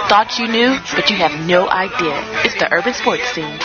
Thought you knew, but you have no idea. It's the Urban Sports Scene.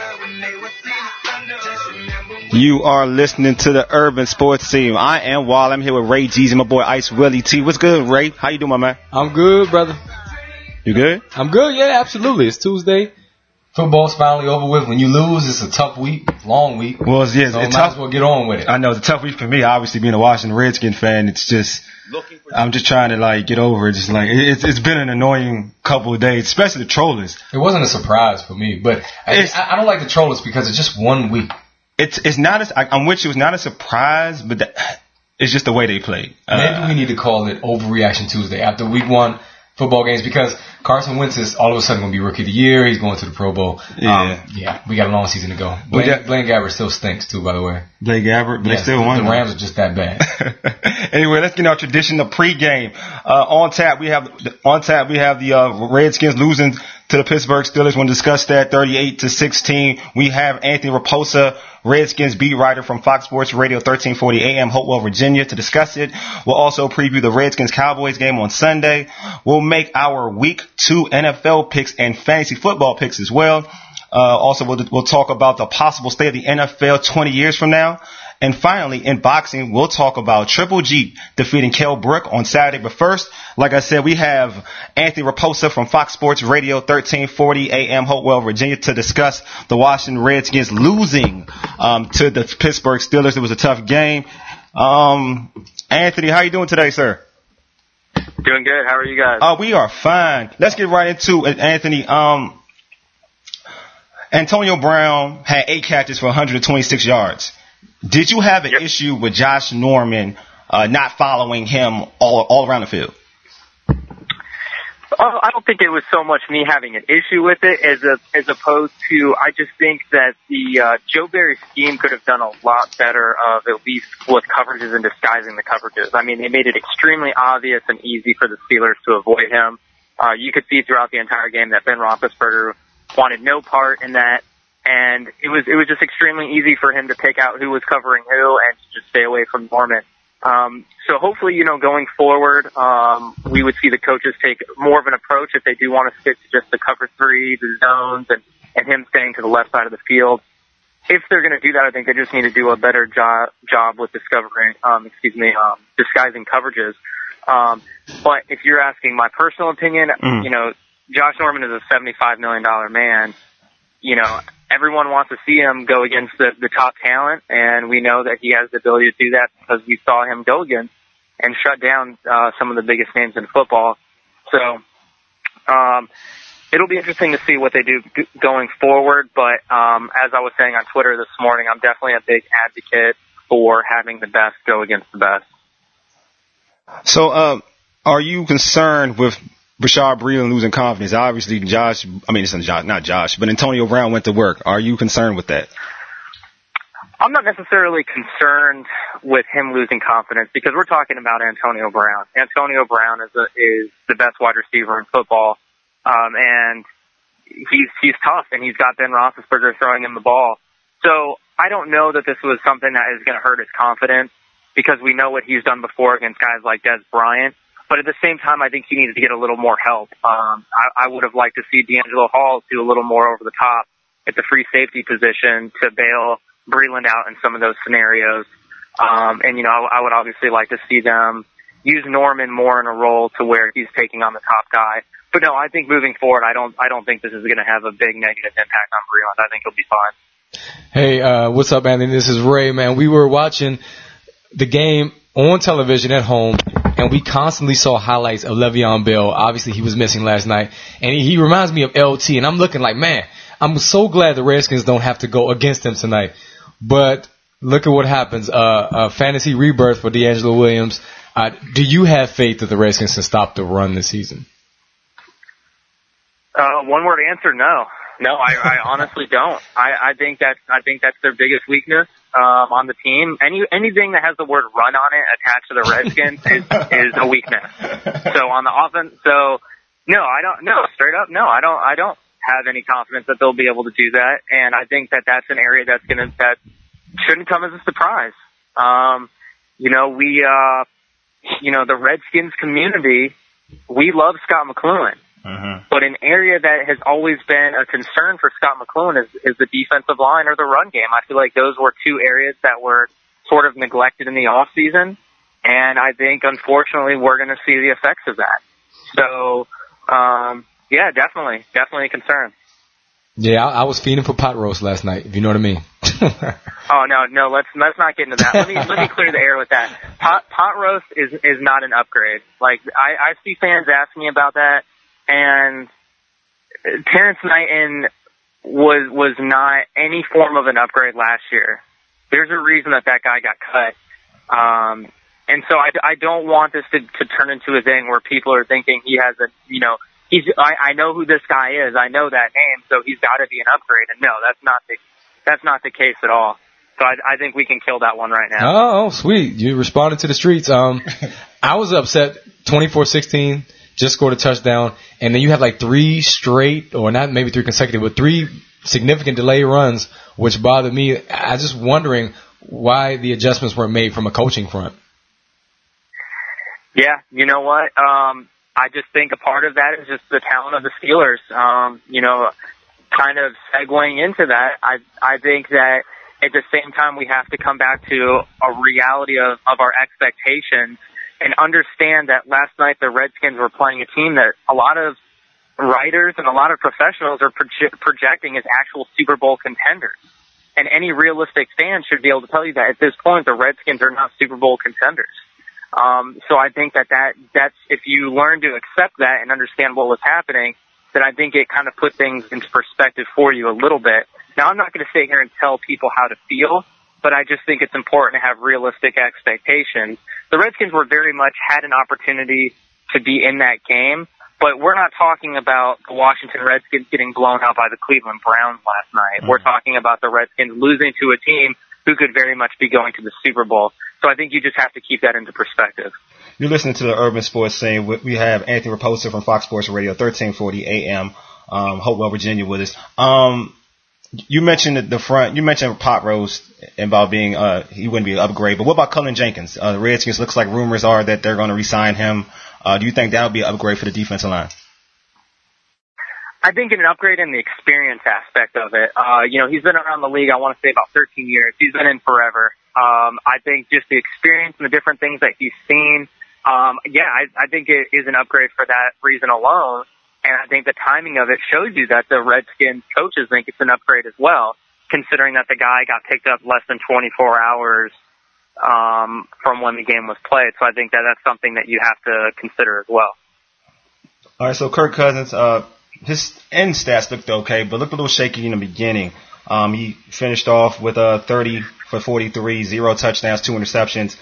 You are listening to the Urban Sports Scene. I am Wall. I'm here with Ray G's and my boy Ice Willie T. What's good, Ray? How you doing, my man? I'm good, brother. You good? I'm good, yeah, absolutely. It's Tuesday. Football's finally over with. When you lose, it's a tough week, long week. Well, yeah, so it's might tough. As well get on with it. I know it's a tough week for me. Obviously, being a Washington Redskins fan, it's just I'm just trying to get over it. Just it's been an annoying couple of days, especially the trollers. It wasn't a surprise for me, but I don't like the trollers because it's just 1 week. It's not. I'm with you. It's not a surprise, but it's just the way they play. Maybe we need to call it Overreaction Tuesday after week 1 football games because Carson Wentz is all of a sudden going to be Rookie of the Year. He's going to the Pro Bowl. Yeah, we got a long season to go. Blaine Gabbert still stinks too, by the way. Blaine Gabbert, but they still won. The Rams are just that bad. Anyway, let's get our traditional pregame. On tap we have the Redskins losing to the Pittsburgh Steelers. We'll discuss that 38-16. We have Anthony Raposa, Redskins beat writer from Fox Sports Radio 1340 AM, Hopewell, Virginia, to discuss it. We'll also preview the Redskins-Cowboys game on Sunday. We'll make our Week 2 NFL picks and fantasy football picks as well. Also, we'll talk about the possible state of the NFL 20 years from now. And finally, in boxing, we'll talk about Triple G defeating Kell Brook on Saturday. But first, like I said, we have Anthony Raposa from Fox Sports Radio 1340 AM, Hopewell, Virginia, to discuss the Washington Redskins losing to the Pittsburgh Steelers. It was a tough game. Anthony, how you doing today, sir? Doing good. How are you guys? We are fine. Let's get right into it, Anthony. Antonio Brown had 8 catches for 126 yards. Did you have an issue with Josh Norman not following him all around the field? I don't think it was so much me having an issue with it as opposed to I just think that the Joe Barry scheme could have done a lot better of at least with coverages and disguising the coverages. I mean, they made it extremely obvious and easy for the Steelers to avoid him. You could see throughout the entire game that Ben Roethlisberger wanted no part in that. And it was just extremely easy for him to pick out who was covering who and to just stay away from Norman. So hopefully, going forward, we would see the coaches take more of an approach if they do want to stick to just the cover 3, the zones, and him staying to the left side of the field. If they're going to do that, I think they just need to do a better job with disguising coverages. But if you're asking my personal opinion, Josh Norman is a $75 million man. Everyone wants to see him go against the top talent, and we know that he has the ability to do that because we saw him go against and shut down some of the biggest names in football. So it'll be interesting to see what they do going forward. But as I was saying on Twitter this morning, I'm definitely a big advocate for having the best go against the best. So are you concerned with Bashaud Breeland losing confidence? Obviously, not Josh, but Antonio Brown went to work. Are you concerned with that? I'm not necessarily concerned with him losing confidence because we're talking about Antonio Brown. Antonio Brown is the best wide receiver in football, and he's tough, and he's got Ben Roethlisberger throwing him the ball. So I don't know that this was something that is going to hurt his confidence because we know what he's done before against guys like Dez Bryant. But at the same time, I think he needed to get a little more help. I would have liked to see D'Angelo Hall do a little more over the top at the free safety position to bail Breeland out in some of those scenarios. I would obviously like to see them use Norman more in a role to where he's taking on the top guy. But no, I think moving forward, I don't think this is going to have a big negative impact on Breeland. I think he'll be fine. Hey, what's up, Anthony? This is Ray, man. We were watching the game on television at home, and we constantly saw highlights of Le'Veon Bell. Obviously, he was missing last night, and he reminds me of LT, and I'm looking like, man, I'm so glad the Redskins don't have to go against him tonight. But look at what happens. Fantasy rebirth for D'Angelo Williams. Do you have faith that the Redskins can stop the run this season? One word answer, no. No, I honestly don't. I think that's their biggest weakness on the team. Anything that has the word run on it attached to the Redskins is a weakness. So on the offense, no, I don't. No, straight up, no, I don't have any confidence that they'll be able to do that. And I think that that's an area that shouldn't come as a surprise. The Redskins community, we love Scott McCloughan. But an area that has always been a concern for Scott McCloughan is the defensive line or the run game. I feel like those were two areas that were sort of neglected in the off season, and I think unfortunately we're going to see the effects of that. So, yeah, definitely a concern. Yeah, I was feeding for pot roast last night, if you know what I mean. Oh no, let's not get into that. Let me clear the air with that. Pot roast is not an upgrade. Like I see fans ask me about that, and Terrence Knighton was not any form of an upgrade last year. There's a reason that guy got cut. And so I don't want this to turn into a thing where people are thinking he has I know who this guy is. I know that name, so he's got to be an upgrade. And no, that's not the case at all. So I think we can kill that one right now. Oh, sweet. You responded to the streets. I was upset 24-16, just scored a touchdown, and then you had like three straight, or not maybe three consecutive, but three significant delay runs, which bothered me. I was just wondering why the adjustments weren't made from a coaching front. Yeah, you know what? I just think a part of that is just the talent of the Steelers. Kind of segueing into that, I think that at the same time we have to come back to a reality of our expectations and understand that last night the Redskins were playing a team that a lot of writers and a lot of professionals are projecting as actual Super Bowl contenders. And any realistic fan should be able to tell you that at this point the Redskins are not Super Bowl contenders. So I think that's if you learn to accept that and understand what was happening, then I think it kind of put things into perspective for you a little bit. Now, I'm not going to sit here and tell people how to feel, but I just think it's important to have realistic expectations. The Redskins were very much had an opportunity to be in that game, but we're not talking about the Washington Redskins getting blown out by the Cleveland Browns last night. We're talking about the Redskins losing to a team who could very much be going to the Super Bowl. So I think you just have to keep that into perspective. You're listening to the Urban Sports Scene. We have Anthony Raposa from Fox Sports Radio, 1340 AM, Hopewell, Virginia, with us. You mentioned the front. You mentioned pot roast about being he wouldn't be an upgrade. But what about Cullen Jenkins? The Redskins looks like rumors are that they're going to re-sign him. Do you think that would be an upgrade for the defensive line? I think an upgrade in the experience aspect of it. He's been around the league, I want to say about 13 years. He's been in forever. I think just the experience and the different things that he's seen. I think it is an upgrade for that reason alone. And I think the timing of it shows you that the Redskins coaches think it's an upgrade as well, considering that the guy got picked up less than 24 hours from when the game was played. So I think that that's something that you have to consider as well. All right, so Kirk Cousins, his end stats looked okay, but looked a little shaky in the beginning. He finished off with 30 for 43, 0 touchdowns, 2 interceptions.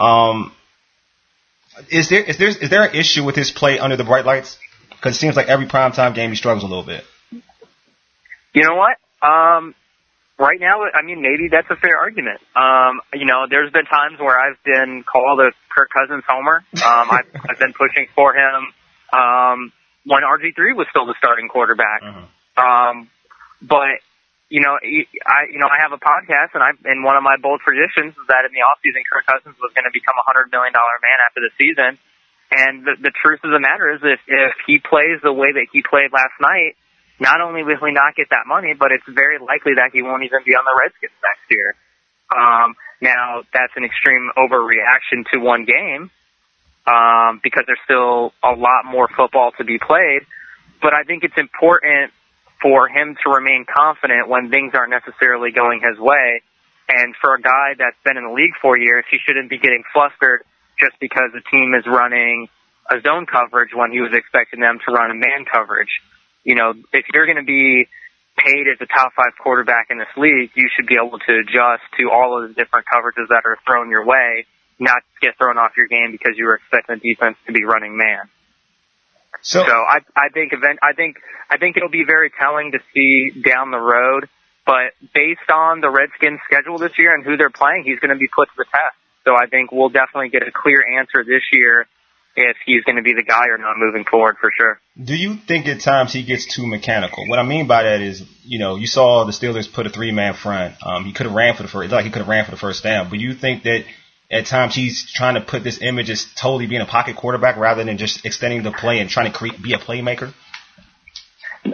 Is there an issue with his play under the bright lights? Because it seems like every primetime game he struggles a little bit. You know what? Right now, I mean, maybe that's a fair argument. There's been times where I've been called a Kirk Cousins homer. I've been pushing for him when RG3 was still the starting quarterback. But I have a podcast, and one of my bold predictions is that in the offseason, Kirk Cousins was going to become a $100 million man after the season. And the truth of the matter is, if he plays the way that he played last night, not only will he not get that money, but it's very likely that he won't even be on the Redskins next year. Now, that's an extreme overreaction to one game, because there's still a lot more football to be played. But I think it's important for him to remain confident when things aren't necessarily going his way. And for a guy that's been in the league 4 years, he shouldn't be getting flustered just because the team is running a zone coverage when he was expecting them to run a man coverage. If you're going to be paid as a top 5 quarterback in this league, you should be able to adjust to all of the different coverages that are thrown your way, not get thrown off your game because you were expecting the defense to be running man. So I think it'll be very telling to see down the road, but based on the Redskins' schedule this year and who they're playing, he's going to be put to the test. So I think we'll definitely get a clear answer this year if he's going to be the guy or not moving forward for sure. Do you think at times he gets too mechanical? What I mean by that is, you saw the Steelers put a 3-man front. He could have ran for the first down. But you think that at times he's trying to put this image as totally being a pocket quarterback rather than just extending the play and trying to be a playmaker?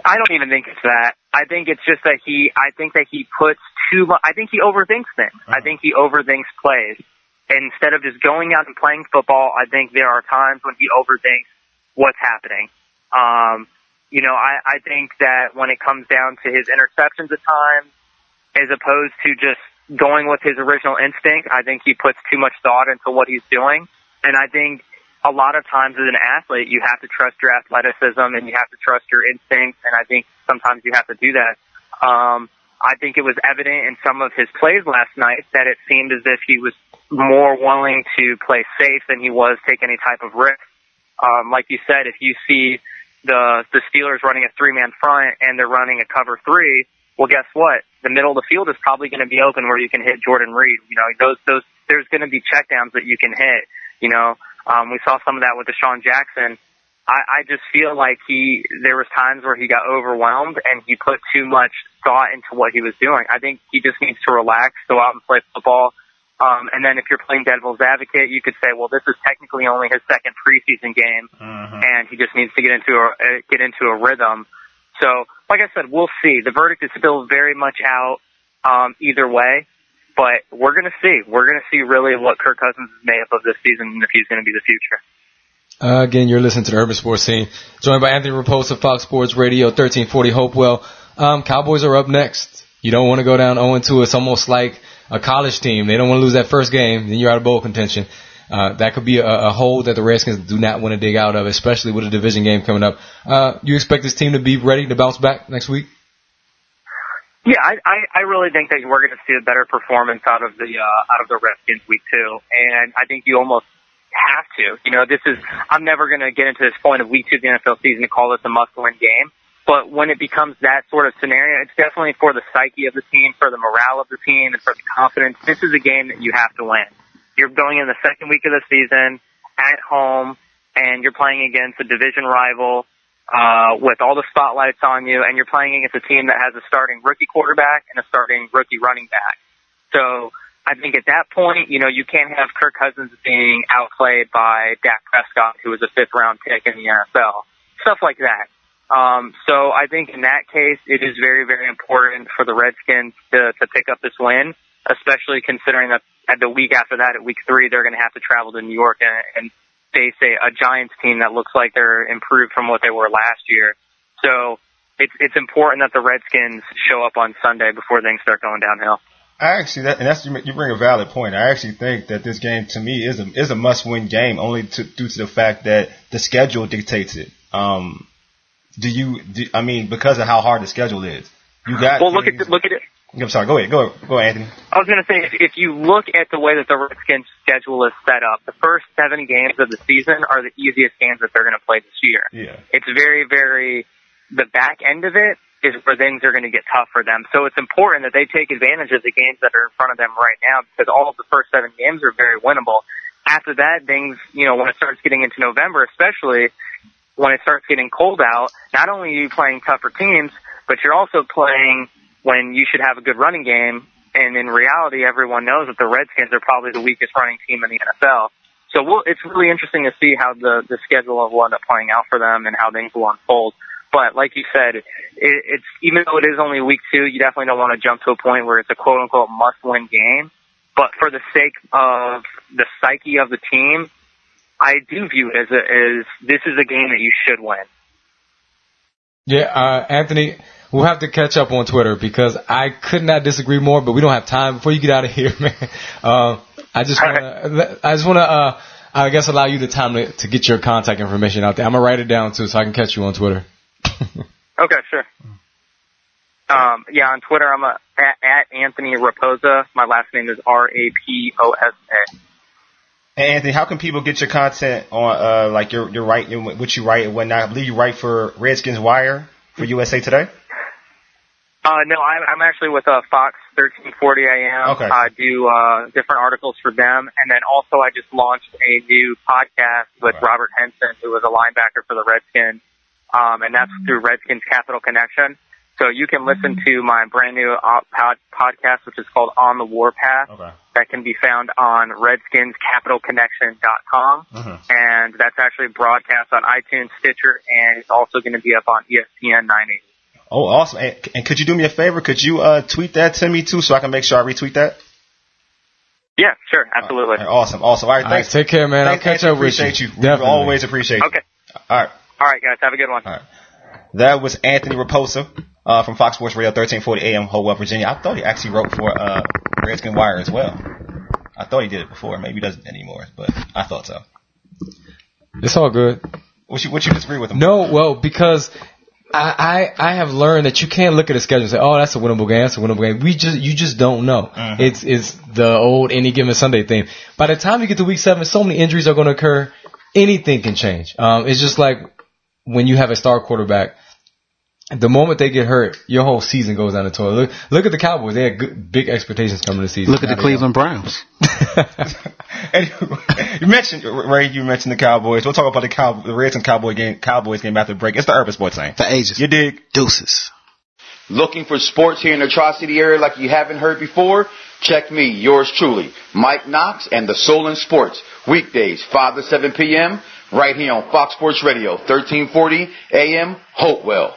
I don't even think it's that. I think it's just that he puts too much. I think he overthinks things. I think he overthinks plays. Instead of just going out and playing football, I think there are times when he overthinks what's happening. I think that when it comes down to his interceptions at times, as opposed to just going with his original instinct, I think he puts too much thought into what he's doing. And I think a lot of times as an athlete, you have to trust your athleticism and you have to trust your instincts. And I think sometimes you have to do that. I think it was evident in some of his plays last night that it seemed as if he was more willing to play safe than he was take any type of risk. Like you said, if you see the Steelers running a 3-man front and they're running a cover 3, well, guess what? The middle of the field is probably going to be open where you can hit Jordan Reed. There's going to be checkdowns that you can hit. We saw some of that with Deshaun Jackson. I just feel like there was times where he got overwhelmed and he put too much thought into what he was doing. I think he just needs to relax, go out and play football. And then if you're playing devil's advocate, you could say, well, this is technically only his second preseason game, and he just needs to get into a rhythm. So, like I said, we'll see. The verdict is still very much out either way, but we're going to see. We're going to see really what Kirk Cousins is made up of this season and if he's going to be the future. Again, you're listening to the Urban Sports Scene, joined by Anthony Raposa, Fox Sports Radio, 1340 Hopewell. Cowboys are up next. You don't want to go down 0-2. It's almost like a college team. They don't want to lose that first game, then you're out of bowl contention. That could be a hole that the Redskins do not want to dig out of, especially with a division game coming up. You expect this team to be ready to bounce back next week? Yeah, I really think that we're going to see a better performance out of the Redskins week 2, and I think you almost have to. I'm never going to get into this point of week 2 of the NFL season to call this a must-win game. But when it becomes that sort of scenario, it's definitely for the psyche of the team, for the morale of the team, and for the confidence. This is a game that you have to win. You're going in the second week of the season at home, and you're playing against a division rival with all the spotlights on you, and you're playing against a team that has a starting rookie quarterback and a starting rookie running back. So I think at that point, you can't have Kirk Cousins being outplayed by Dak Prescott, who was a 5th-round pick in the NFL. Stuff like that. So I think in that case, it is very, very important for the Redskins to pick up this win, especially considering that at the week after that, at week 3, they're going to have to travel to New York and face a Giants team that looks like they're improved from what they were last year. So it's important that the Redskins show up on Sunday before things start going downhill. You bring a valid point. I actually think that this game to me is a must-win game only due to the fact that the schedule dictates it. Because of how hard the schedule is. Look at it. I'm sorry. Go ahead. Go, Anthony. I was going to say, if you look at the way that the Redskins schedule is set up, the first 7 games of the season are the easiest games that they're going to play this year. Yeah. It's very, very, the back end of it is where things are going to get tough for them. So it's important that they take advantage of the games that are in front of them right now, because all of the first 7 games are very winnable. After that, things, when it starts getting into November, especially when it starts getting cold out, not only are you playing tougher teams, but you're also playing when you should have a good running game. And in reality, everyone knows that the Redskins are probably the weakest running team in the NFL. So it's really interesting to see how the schedule will end up playing out for them and how things will unfold. But like you said, it's even though it is only week 2, you definitely don't want to jump to a point where it's a quote-unquote must-win game. But for the sake of the psyche of the team, I do view it as this is a game that you should win. Yeah, Anthony, we'll have to catch up on Twitter because I could not disagree more, but we don't have time. Before you get out of here, man, I just want to, I guess, allow you the time to get your contact information out there. I'm going to write it down, too, so I can catch you on Twitter. Okay, sure. On Twitter, I'm at Anthony Raposa. My last name is Raposa. Hey, Anthony, how can people get your content on, your writing, what you write and whatnot? I believe you write for Redskins Wire for USA Today? No, I'm actually with Fox 1340 AM. Okay. I do different articles for them, and then also I just launched a new podcast with Robert Henson, who was a linebacker for the Redskins, and that's through Redskins Capital Connection. So you can listen to my brand new podcast, which is called On the Warpath. Okay. That can be found on RedskinsCapitalConnection.com. And that's actually broadcast on iTunes, Stitcher, and it's also going to be up on ESPN 980. Oh, awesome. And could you do me a favor? Could you tweet that to me, too, so I can make sure I retweet that? Yeah, sure. Absolutely. Awesome. All right, thanks. Take care, man. I'll catch up with you. Appreciate you. We always appreciate you. Okay. All right. All right, guys. Have a good one. All right. That was Anthony Raposa from Fox Sports Radio, 1340 AM, Hopewell, Virginia. I thought he actually wrote for Redskin Wire as well. I thought he did it before. Maybe he doesn't anymore, but I thought so. It's all good. What you disagree with him? No, well, because I have learned that you can't look at a schedule and say, oh, that's a winnable game, that's a winnable game. You just don't know. Mm-hmm. It's the old any given Sunday thing. By the time you get to week 7, so many injuries are going to occur. Anything can change. It's just like when you have a star quarterback. The moment they get hurt, your whole season goes down the toilet. Look at the Cowboys. They had big expectations coming this season. Look at the Cleveland Browns. You mentioned, Ray, the Cowboys. We'll talk about the Redskins Cowboys game after the break. It's the Urban Sports thing. For ages. You dig? Deuces. Looking for sports here in the Tri-City area like you haven't heard before? Check me, yours truly, Mike Knox and the Solon Sports. Weekdays, 5 to 7 p.m. right here on Fox Sports Radio, 1340 AM, Hopewell.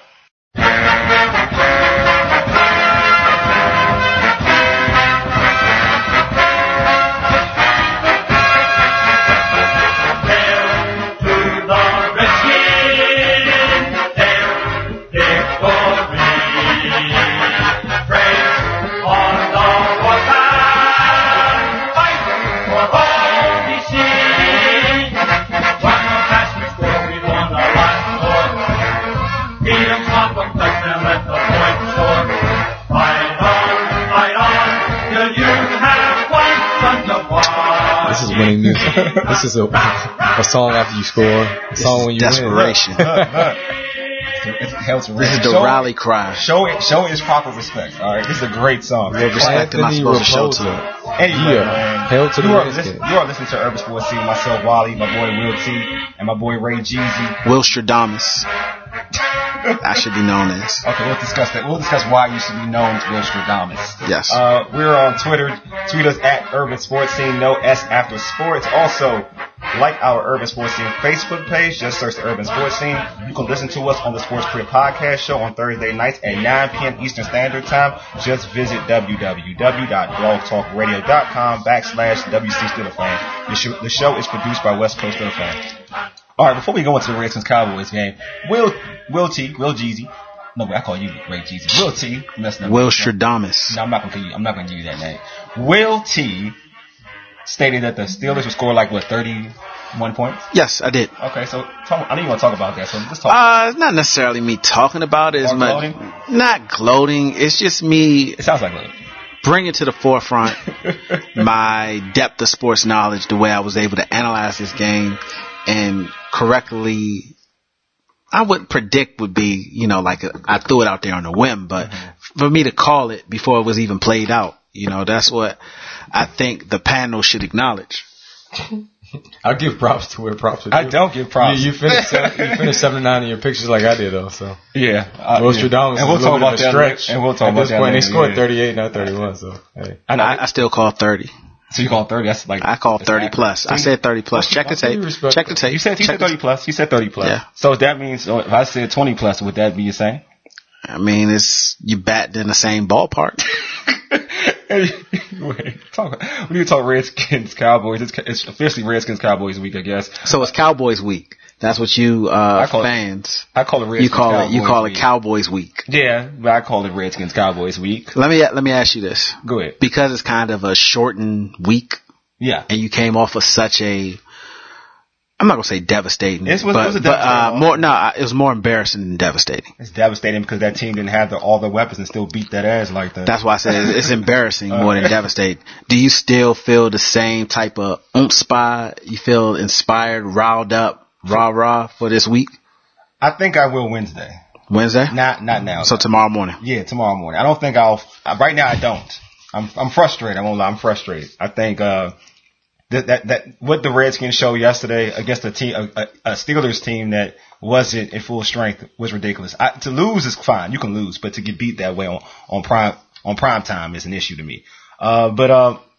This is winning music. This is a song after you score. A song when you desperation. win. This is the rally cry. Show its proper respect. All right, this is a great song. What respect am I supposed to show to it? Anyway, Hail to the you are listening to Urban Sports Scene. Myself, Wally, my boy Will T, and my boy Ray Jeezy. Will Stradamus. I should be known as. Okay, we'll discuss that. We'll discuss why you should be known as Will Stradamus. Yes. We're on Twitter. Tweet us at Urban Sports Scene. No S after sports. Also, like our Urban Sports Scene Facebook page. Just search the Urban Sports Scene. You can listen to us on the Sports Career Podcast Show on Thursday nights at 9 p.m. Eastern Standard Time. Just visit www.blogtalkradio.com/WC Steeler Fan. The show is produced by West Coast Steeler Fan. All right, before we go into the Redskins Cowboys game, Will Jeezy. No, I call you Ray Jeezy. Will T. Will Stradamus. No, I'm not gonna give you that name. Will T. stated that the Steelers would score 31 points. Yes, I did. Okay, so I know you want to talk about that. So let's talk. It's not necessarily me talking about it as much. Not gloating. It's just me. It sounds like gloating. Bringing to the forefront my depth of sports knowledge, the way I was able to analyze this game and correctly, I would predict would be, I threw it out there on a whim, but for me to call it before it was even played out, that's what I think the panel should acknowledge. I'll give props to where props are due. I don't give props. You finished 7-9 in your pictures like I did, though. So yeah, Nostradamus. And we'll talk about that stretch. And we'll talk about that. They scored 38, not 31. So hey, I still call 30. So you call 30? That's I call 30 plus. I said 30 plus. Check the tape. Check the tape. He said 30 plus. He said 30 plus. Yeah. So that means if I said 20 plus, would that be the same? I mean, you bat in the same ballpark. When you talk Redskins Cowboys, it's officially Redskins Cowboys week, I guess. So it's Cowboys week. That's what you fans. I call it Redskins Cowboys You call it week. Cowboys week. Yeah, but I call it Redskins Cowboys week. Let me ask you this. Go ahead. Because it's kind of a shortened week. Yeah. And you came off of such a, I'm not gonna say devastating. It was more embarrassing than devastating. It's devastating because that team didn't have all the weapons and still beat that ass like that. That's why I said it's embarrassing more than devastating. Do you still feel the same type of spot? You feel inspired, riled up, rah for this week? I think I will Wednesday. Wednesday? Not now. So tomorrow morning. Yeah, tomorrow morning. I don't think right now I don't. I'm frustrated. I won't lie. I'm frustrated. I think that what the Redskins showed yesterday against a Steelers team that wasn't in full strength was ridiculous. To lose is fine. You can lose, but to get beat that way on prime time is an issue to me. But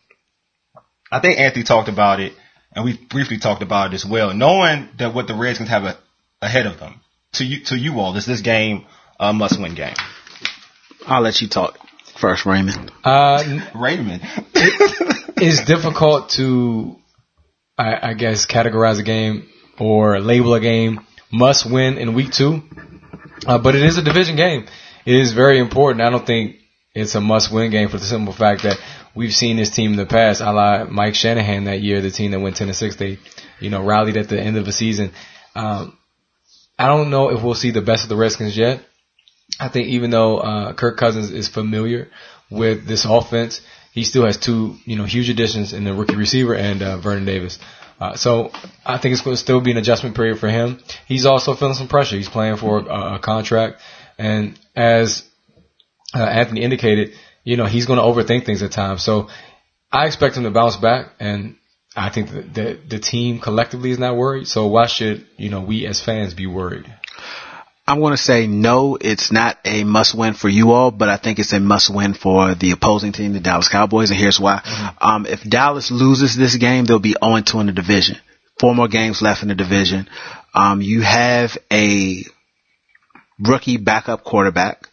I think Anthony talked about it, and we briefly talked about it as well. Knowing that what the Redskins have ahead of them, to you all, is this game a must-win game. I'll let you talk first, Raymond. Raymond. It's difficult to, I guess, categorize a game or label a game must win in week 2. But it is a division game. It is very important. I don't think it's a must win game for the simple fact that we've seen this team in the past, a la Mike Shanahan that year, the team that went 10-6. They, rallied at the end of the season. I don't know if we'll see the best of the Redskins yet. I think even though Kirk Cousins is familiar with this offense, he still has 2, huge additions in the rookie receiver and Vernon Davis. So I think it's going to still be an adjustment period for him. He's also feeling some pressure. He's playing for a contract, and as Anthony indicated, he's going to overthink things at times. So I expect him to bounce back, and I think that the team collectively is not worried. So why should we as fans be worried? I'm going to say no, it's not a must-win for you all, but I think it's a must-win for the opposing team, the Dallas Cowboys, and here's why. Mm-hmm. If Dallas loses this game, they'll be 0-2 in the division. 4 more games left in the division. You have a rookie backup quarterback,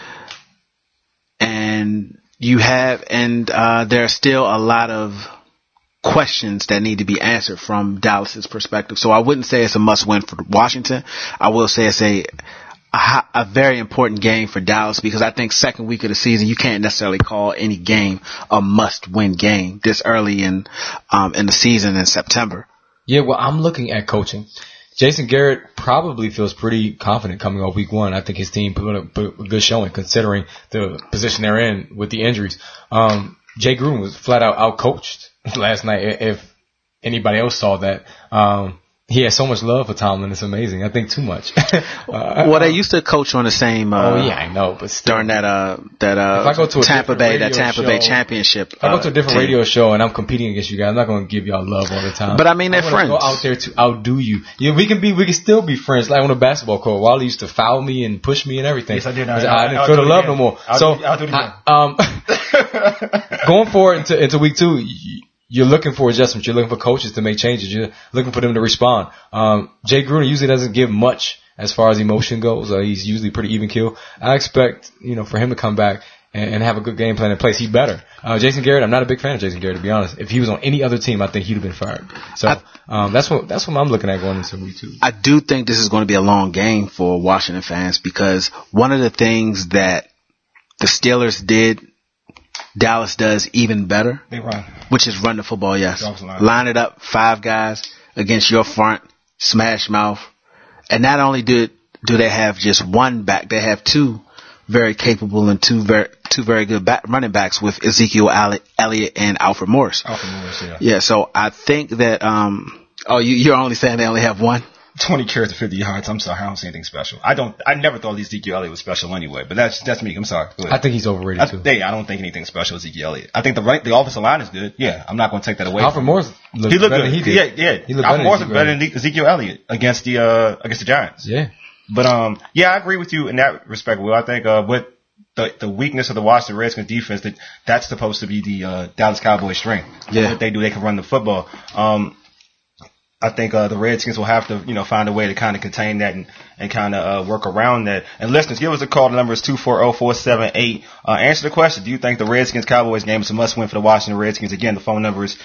and there are still a lot of questions that need to be answered from Dallas's perspective. So I wouldn't say it's a must-win for Washington. I will say it's a very important game for Dallas, because I think second week of the season, you can't necessarily call any game a must-win game this early in the season in September. Yeah, well, I'm looking at coaching. Jason Garrett probably feels pretty confident coming off week 1. I think his team put a good showing considering the position they're in with the injuries. Jay Gruden was flat out outcoached last night. If anybody else saw that, he has so much love for Tomlin. It's amazing. I think too much. Well, they used to coach on the same. I know, but still, during that Tampa Bay championship. If I go to a different radio show and I'm competing against you guys, I'm not going to give y'all love all the time. But I mean, they're friends. Go out there to outdo you. We can still be friends. Like on a basketball court, Wally used to foul me and push me and everything. Yes, I did. I didn't feel the love no more. I'll do it again. Going forward into week 2. You're looking for adjustments. You're looking for coaches to make changes. You're looking for them to respond. Jay Gruden usually doesn't give much as far as emotion goes. He's usually pretty even keel. I expect, for him to come back and have a good game plan in place. He better. Jason Garrett, I'm not a big fan of Jason Garrett, to be honest. If he was on any other team, I think he'd have been fired. So that's what I'm looking at going into week 2. I do think this is going to be a long game for Washington fans, because one of the things that the Steelers did, Dallas does even better. They run. Which is run the football, yes. Line it up, 5 guys against your front, smash mouth. And not only do they have just one back, they have 2 very capable and two very good running backs with Ezekiel Elliott and Alfred Morris. Yeah. Yeah, so I think that, you're only saying they only have 1? 20 carries to 50 yards. I'm sorry, I don't see anything special. I never thought Ezekiel Elliott was special anyway, but that's me. I'm sorry. I think he's overrated too. I don't think anything special with Ezekiel Elliott. I think the offensive line is good. Yeah, I'm not going to take that away. Alfred Morris looked better good. Than he did. Yeah. Alfred Morris is better than Ezekiel Elliott against the Giants. Yeah. But I agree with you in that respect, Will. I think with the weakness of the Washington Redskins defense, that's supposed to be the Dallas Cowboys' strength. Yeah. What they do, they can run the football. I think the Redskins will have to, find a way to kind of contain that and kind of work around that. And listeners, give us a call. The number is 240-478. Answer the question. Do you think the Redskins-Cowboys game is a must-win for the Washington Redskins? Again, the phone number is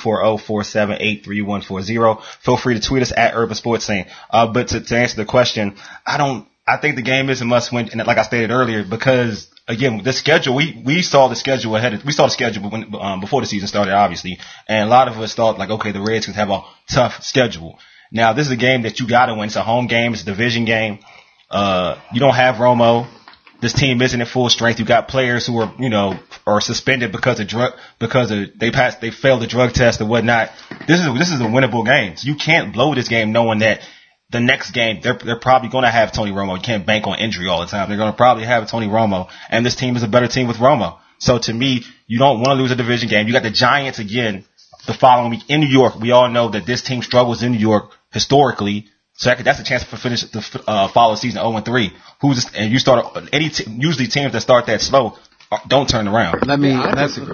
240-478-3140. Feel free to tweet us at Urban Sports Scene. But to answer the question, I think the game is a must-win, and like I stated earlier, because again, the schedule, we saw the schedule before the season started, obviously, and a lot of us thought, like, okay, the Redskins have a tough schedule. Now, this is a game that you gotta win. It's a home game. It's a division game. You don't have Romo. This team isn't at full strength. You got players who are suspended because they failed the drug test or whatnot. This is a winnable game. So you can't blow this game knowing that the next game, they're probably going to have Tony Romo. You can't bank on injury all the time. They're going to probably have Tony Romo, and this team is a better team with Romo. So to me, you don't want to lose a division game. You got the Giants again the following week in New York. We all know that this team struggles in New York historically. So that's a chance to finish the follow season 0-3. Usually teams that start that slow don't turn around. Let me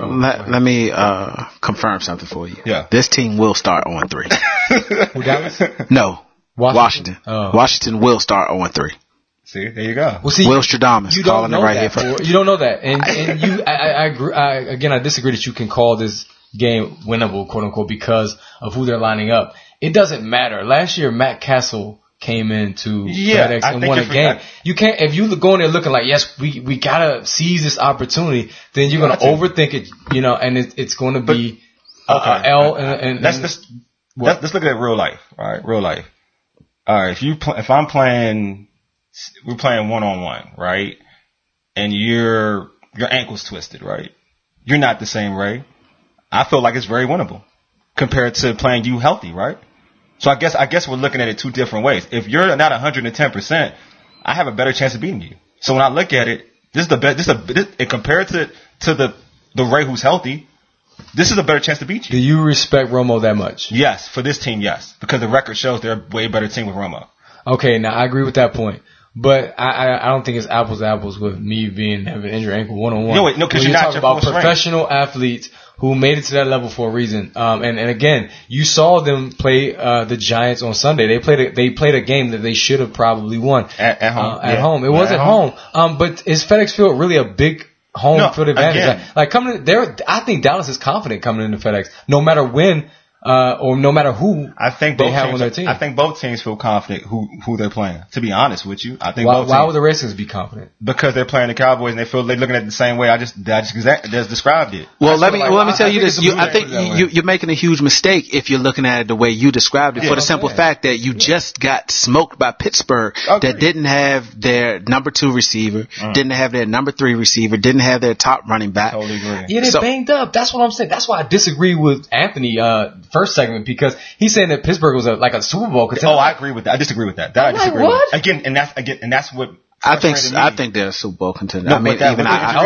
confirm something for you. Yeah. This team will start 0-3. Who, Dallas? No. Washington. Oh. Washington will start 0-3. See, there you go. Well, see, Will Stradamus you don't calling know it right that. here. You don't know that, and you. I agree. Again, I disagree that you can call this game winnable, quote unquote, because of who they're lining up. It doesn't matter. Last year, Matt Castle came into FedEx and won a game. You can't, if you go in there looking like, yes, we gotta seize this opportunity, then you're gonna overthink it, and it's going to be L. And let's look at it real life, all right? Real life. All right, if I'm playing, we're playing 1-on-1, right? And your ankle's twisted, right? You're not the same, Ray. I feel like it's very winnable compared to playing you healthy, right? So I guess we're looking at it two different ways. If you're not 110%, I have a better chance of beating you. So when I look at it, this is the best. Compared to the Ray who's healthy, this is a better chance to beat you. Do you respect Romo that much? Yes, for this team, yes, because the record shows they're a way better team with Romo. Okay, now I agree with that point. But I don't think it's apples to apples with me having an injured ankle 1-on-1. No, because you're not talking about professional athletes who made it to that level for a reason. And again, you saw them play the Giants on Sunday. They played a game that they should have probably won at home. At home, it was at home. But is FedEx Field really a big home field advantage? Like coming there, I think Dallas is confident coming into FedEx, no matter when. Or no matter who I think they have on their team. I think both teams feel confident who they're playing. To be honest with you, I think why would the Redskins be confident? Because they're playing the Cowboys and they feel they're looking at it the same way. I just described it. Well, let me tell you this. I think you're making a huge mistake if you're looking at it the way you described it. For the simple fact that you just got smoked by Pittsburgh, that didn't have their number 2 receiver, didn't have their number 3 receiver, didn't have their top running back. Totally agree. Yeah, they're banged up. That's what I'm saying. That's why I disagree with Anthony. First segment, because he's saying that Pittsburgh was like a Super Bowl contender. Oh, I agree with that. I disagree with that. I disagree what? with. Again, and that's what I think they're a Super Bowl contender. No, I mean, but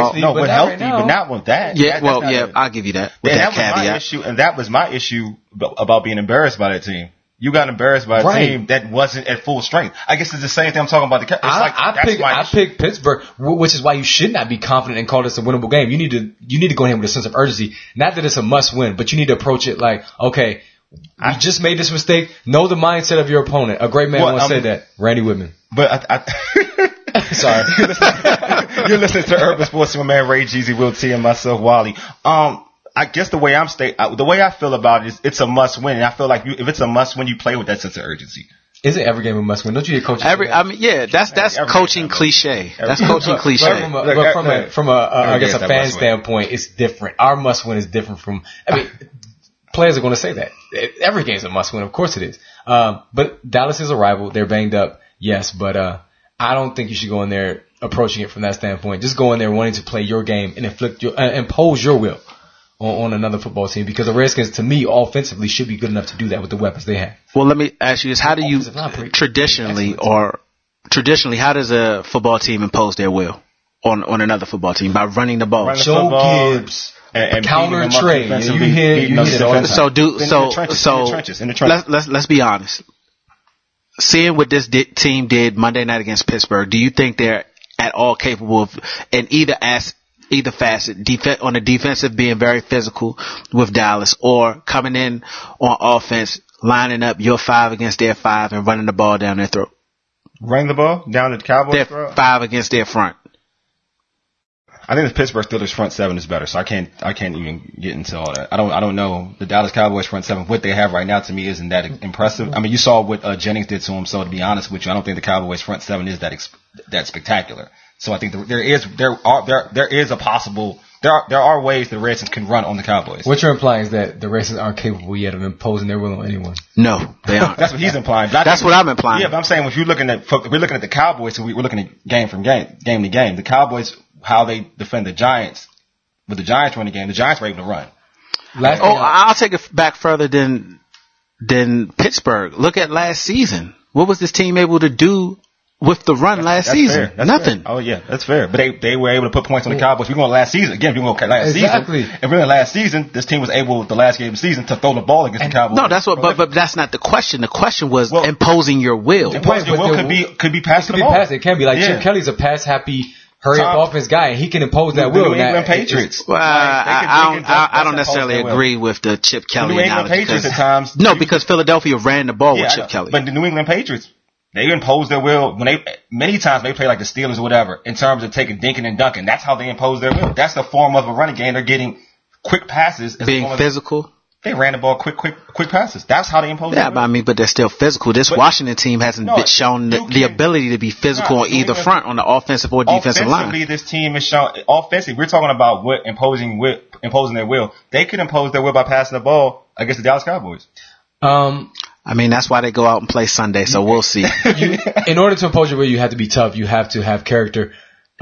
not with that. Yeah, I'll give you that. With that caveat. That was my issue about being embarrassed by that team. You got embarrassed by a team that wasn't at full strength. I guess it's the same thing I'm talking about. I picked Pittsburgh, which is why you should not be confident and call this a winnable game. You need to go in with a sense of urgency. Not that it's a must win, but you need to approach it like, okay, we just made this mistake. Know the mindset of your opponent. A great man once said that. Randy Whitman. But sorry. You're listening to Urban Sports with my man Ray Jeezy, Will T, and myself, Wally. I guess the way I feel about it is it's a must win, and I feel like if it's a must win, you play with that sense of urgency. Is it every game a must win? Don't you hear coaches? That's coaching cliche. That's coaching cliche. From a fan standpoint, it's different. Our must win is different from. Players are going to say that every game is a must win. Of course it is. But Dallas is a rival. They're banged up, yes, but I don't think you should go in there approaching it from that standpoint. Just go in there wanting to play your game and impose your will on another football team, because the Redskins, to me, offensively should be good enough to do that with the weapons they have. Well, let me ask you this. How do you traditionally, how does a football team impose their will on another football team? By running the ball. Joe Gibbs. And counter trade. So let's be honest. Seeing what this team did Monday night against Pittsburgh, do you think they're at all capable of, in either facet, on the defensive being very physical with Dallas, or coming in on offense, lining up your 5 against their 5 and running the ball down their throat? Running the ball down the Cowboys' throat? Their 5 against their front. I think the Pittsburgh Steelers front 7 is better, so I can't even get into all that. I don't know the Dallas Cowboys front 7. What they have right now to me isn't that impressive. I mean, you saw what Jennings did to him. So to be honest with you, I don't think the Cowboys front 7 is that spectacular. So I think there are ways the Redskins can run on the Cowboys. What you're implying is that the Redskins aren't capable yet of imposing their will on anyone. No, they aren't. That's what he's implying. That's what I'm implying. Yeah, but I'm saying if we're looking at the Cowboys, so we're looking at game from game to game. The Cowboys, how they defend the Giants, with the Giants running game, the Giants were able to run. I'll take it back further than Pittsburgh. Look at last season. What was this team able to do with the run last season? Nothing. Fair. Oh yeah, that's fair. But they were able to put points on the Cowboys. We're going last season again. We're going last exactly. season. And really last season, this team was able, the last game of the season, to throw the ball against the Cowboys. No, that's what. But that's not the question. The question was imposing your will. Imposing your will could be passing the ball. It can be like Chip Kelly's a pass happy, hurry up offense guy, and he can impose that will. New England Patriots. Well, I don't necessarily agree with the Chip Kelly New England Patriots at times. No, because Philadelphia ran the ball with Chip Kelly. But the New England Patriots, They impose their will many times they play like the Steelers or whatever in terms of taking dinking and dunking. That's how they impose their will. That's the form of a running game. They're getting quick passes. Being physical. They ran the ball quick passes. That's how they impose their will. Yeah, but they're still physical. This Washington team hasn't shown the ability to be physical on either front on the offensive or defensive line. Offensively, this team is shown. Offensively, we're talking about imposing their will. They could impose their will by passing the ball against the Dallas Cowboys. I mean, that's why they go out and play Sunday, so we'll see. In order to impose your will, you have to be tough. You have to have character.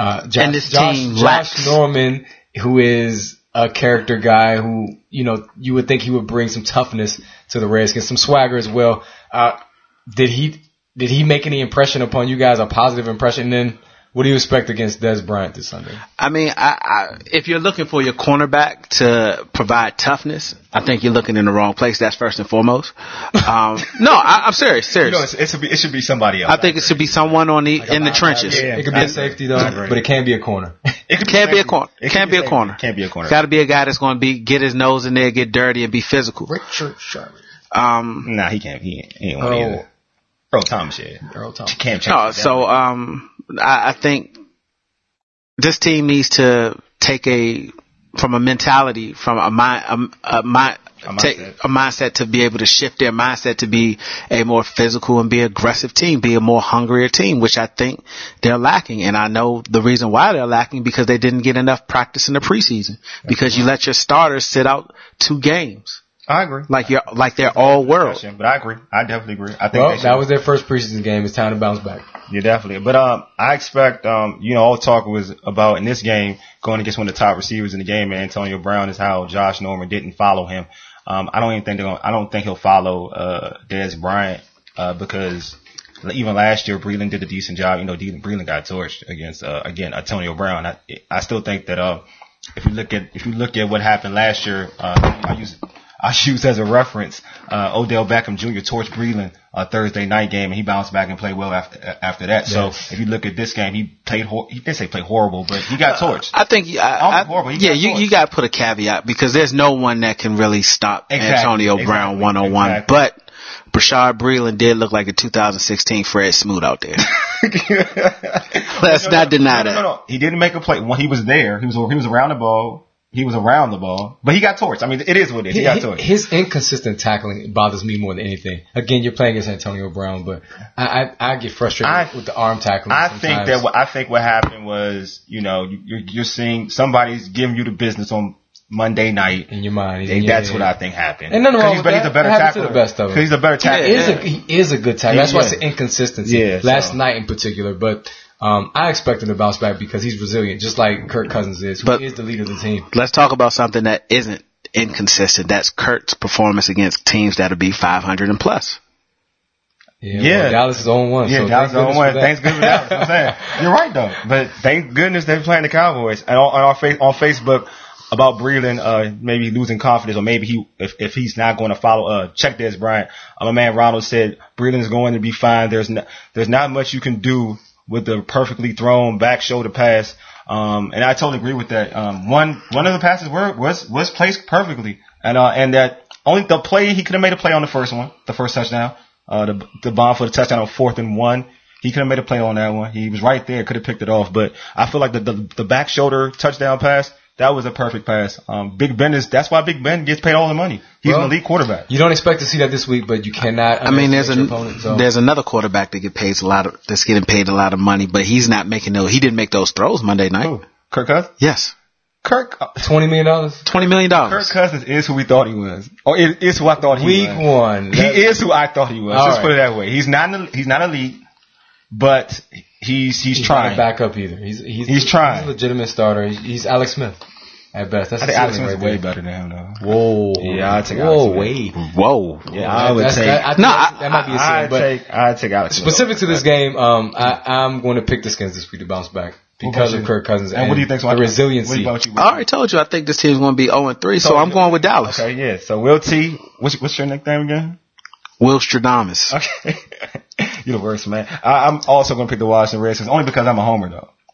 Josh Norman, who is a character guy who, you would think he would bring some toughness to the Redskins, some swagger as well. Did he make any impression upon you guys, a positive impression? And then what do you expect against Dez Bryant this Sunday? I mean, if you're looking for your cornerback to provide toughness, I think you're looking in the wrong place. That's first and foremost. No, I'm serious. It should be somebody else. I think it should be someone in the trenches. Yeah, it could be a safety though, but it can't be a corner. It can't be a corner. It can't be a corner. Can't be a corner. Got to be a guy that's going to get his nose in there, get dirty, and be physical. Richard Sherman. Nah, he can't. He ain't one either. Earl Thomas, yeah. Earl Thomas. Can't no, so I think this team needs to take a mentality, from a mindset to be able to shift their mindset to be a more physical and be aggressive team, be a more hungrier team, which I think they're lacking. And I know the reason why they're lacking, because they didn't get enough practice in the preseason, because you let your starters sit out 2 games. I agree. Like they're all world. But I agree. I definitely agree. I think that was their first preseason game. It's time to bounce back. Yeah, definitely. But I expect all talk was about in this game going against one of the top receivers in the game, Antonio Brown, is how Josh Norman didn't follow him. I don't think he'll follow Dez Bryant because even last year Breeland did a decent job. Breeland got torched against again Antonio Brown. I still think that if you look at what happened last year, I use as a reference, Odell Beckham Jr. torched Breeland Thursday night game, and he bounced back and played well after that. Yes. So if you look at this game, he didn't say play horrible, but he got torched. I think, you got to put a caveat, because there's no one that can really stop Antonio Brown one-on-one. Exactly. But Bashaud Breeland did look like a 2016 Fred Smoot out there. Let's not deny that. No. He didn't make a play. When he was there, he was around the ball. He was around the ball, but he got torched. I mean, it is what it is. He got torched. His inconsistent tackling bothers me more than anything. Again, you're playing against Antonio Brown, but I get frustrated with the arm tackling. I think what happened was, you're seeing somebody's giving you the business on Monday night in your mind. That's what I think happened. And nothing wrong with that. He's a better tackler. The best of him. He's a better tackler. He is a good tackler. That's why it's an inconsistency. Yeah, last night in particular, but. I expect him to bounce back because he's resilient, just like Kirk Cousins is, who is the leader of the team. Let's talk about something that isn't inconsistent. That's Kirk's performance against teams that'll be 500 and plus. Yeah. Well, Dallas is 0-1. Yeah, so Dallas is 0-1. Thanks goodness for Dallas. I'm saying you're right though, but thank goodness they're playing the Cowboys. And on Facebook about Breeland, maybe losing confidence, or maybe if he's not going to follow, check Dez Bryant. My man Ronald said Breeland is going to be fine. There's not much you can do with the perfectly thrown back shoulder pass. And I totally agree with that. One of the passes was placed perfectly. And that only the play, he could have made a play on the first touchdown, the bomb for the touchdown on 4th and 1. He could have made a play on that one. He was right there, could have picked it off. But I feel like the back shoulder touchdown pass, that was a perfect pass. Big Ben that's why Big Ben gets paid all the money. He's an elite quarterback. You don't expect to see that this week, but you cannot. I mean, there's another quarterback that that's getting paid a lot of money, but he's not making he didn't make those throws Monday night. Who? Kirk Cousins? Yes. $20 million. $20 million. Kirk Cousins is who we thought he was, or is who I thought he was. Week 1. He is who I thought he was. Let's put it that way. He's not elite, but he's trying. Not back up either. He's trying. He's a legitimate starter. He's Alex Smith. At best, that's I think Alex Smith is way better than him, though. Whoa! Yeah, I'd take Alex Smith. Whoa! Yeah, I would take. That might be a sin. I'd take Alex Smith. Specific to this game, I'm going to pick the Skins this week to bounce back because of Kirk Cousins and what do you think? The resiliency. What about you? I already told you. I think this team's going to be 0-3, so I'm going with Dallas. Okay, yeah. So Will T. What's your nickname again? Will Stradamus. Okay. You're the worst, man. I'm also going to pick the Washington Redskins only because I'm a homer, though.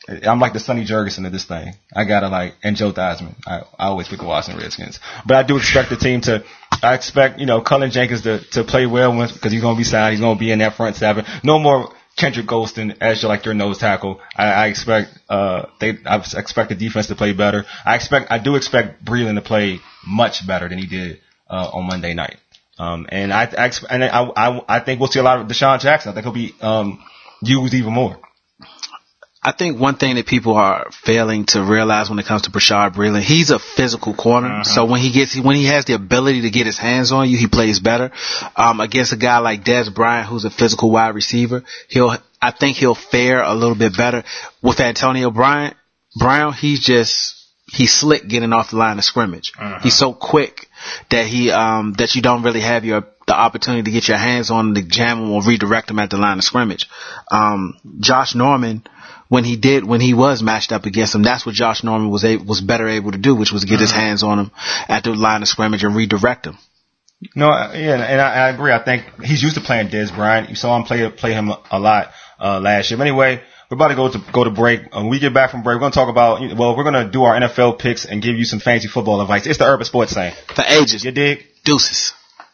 I'm like the Sonny Jurgensen of this thing. I gotta and Joe Theismann. I always pick the Washington Redskins. But I do expect the team I expect, Cullen Jenkins to play well because he's gonna be signed. He's gonna be in that front seven. No more Kendrick Golston as your nose tackle. I expect I expect the defense to play better. I do expect Breeland to play much better than he did on Monday night. And I think we'll see a lot of Deshaun Jackson. I think he'll be used even more. I think one thing that people are failing to realize when it comes to Bashaud Breeland, he's a physical corner. Uh-huh. So when he has the ability to get his hands on you, he plays better. Against a guy like Dez Bryant, who's a physical wide receiver, I think he'll fare a little bit better. With Antonio Brown, he's slick getting off the line of scrimmage. Uh-huh. He's so quick that that you don't really have the opportunity to get your hands on him, to jam him or redirect him at the line of scrimmage. Josh Norman, when he was matched up against him, that's what Josh Norman was better able to do, which was get his hands on him at the line of scrimmage and redirect him. No, yeah, and I agree. I think he's used to playing Dez Bryant. You saw him play him a lot last year. But anyway, we're about to go to break. When we get back from break, we're going to talk about, we're going to do our NFL picks and give you some fantasy football advice. It's the Urban Sports Scene. For ages. You dig? Deuces.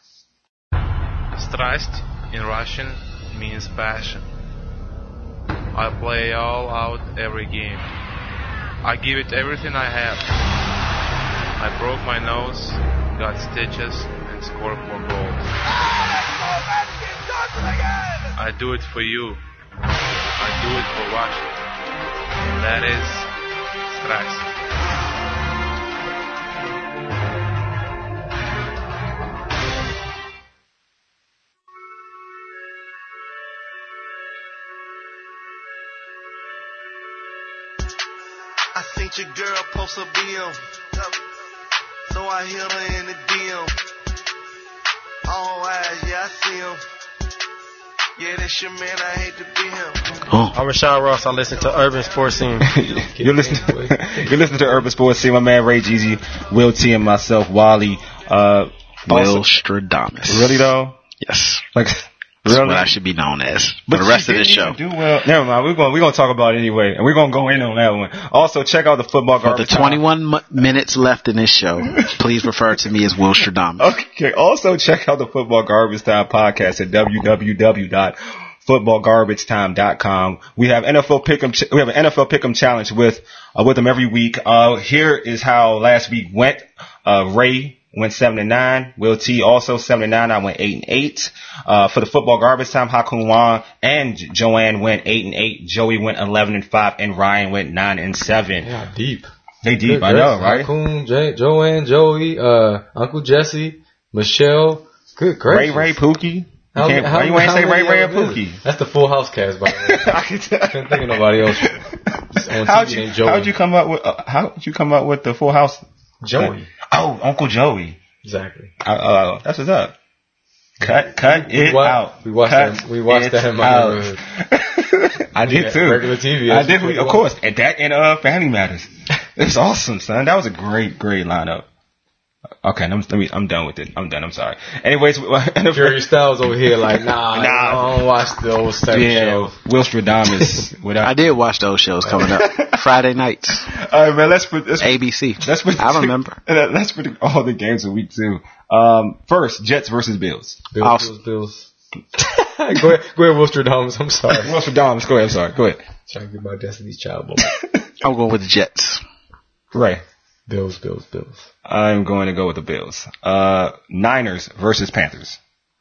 Страсть in Russian means passion. I play all out every game. I give it everything I have. I broke my nose, got stitches, and scored 4 goals. I do it for you. I do it for Russia. That is страсть. I seen your girl post a BM, so I hit her in the DM. All eyes, yeah, I see him. Yeah, that's your man, I hate to be him. I'm Rashawn Ross. I listen to Urban Sports Scene. You're listening to Urban Sports Scene. My man Ray Jeezy, Will T, and myself, Wally. Will Stradamus. Really though? Yes. That's what I should be known as for the rest of this show. Do well. Never mind. We're going to talk about it anyway, and we're going to go in on that one. Also, check out the football garbage. For the 21 minutes left in this show, please refer to me as Will Stradamus. Okay. Also, check out the Football Garbage Time podcast at www.footballgarbagetime.com. We have NFL Pick'em. We have an NFL Pick'em challenge with them every week. Here is how last week went. Ray went 7-9. Will T also 7-9. I went 8-8. For the Football Garbage Time, Hakun Wong and Joanne went 8-8. Joey went 11-5, and Ryan went 9-7. Yeah, deep. They deep, I know, right? Hakun, Joanne, Joey, Uncle Jesse, Michelle. Good gracious. Ray, Pookie. Why you ain't say Ray and Pookie? That's the Full House cast, by the way. I couldn't think of nobody else. How'd you come up with the Full House? Joey. Oh, Uncle Joey. Exactly. That's what's up. Cut it out. We watched that in my neighborhood. I did too. Regular TV. I did, of course. And that and Family Matters. It's awesome, son. That was a great lineup. Okay, I'm done with it. I'm done. I'm sorry. Anyways, Jerry Styles over here like, nah, I don't watch those type shows. Will Stradamus. I did watch those shows coming up. Friday nights. All right, man. Let's ABC. I remember. Let's predict all the games of week 2. First, Jets versus Bills. Bills. Go ahead, Will Stradamus. I'm sorry. Will Stradamus. Go ahead. I'm sorry. Go ahead. Trying to get my Destiny's Child moment. I'm going with the Jets. Right. Bills. I'm going to go with the Bills. Niners versus Panthers.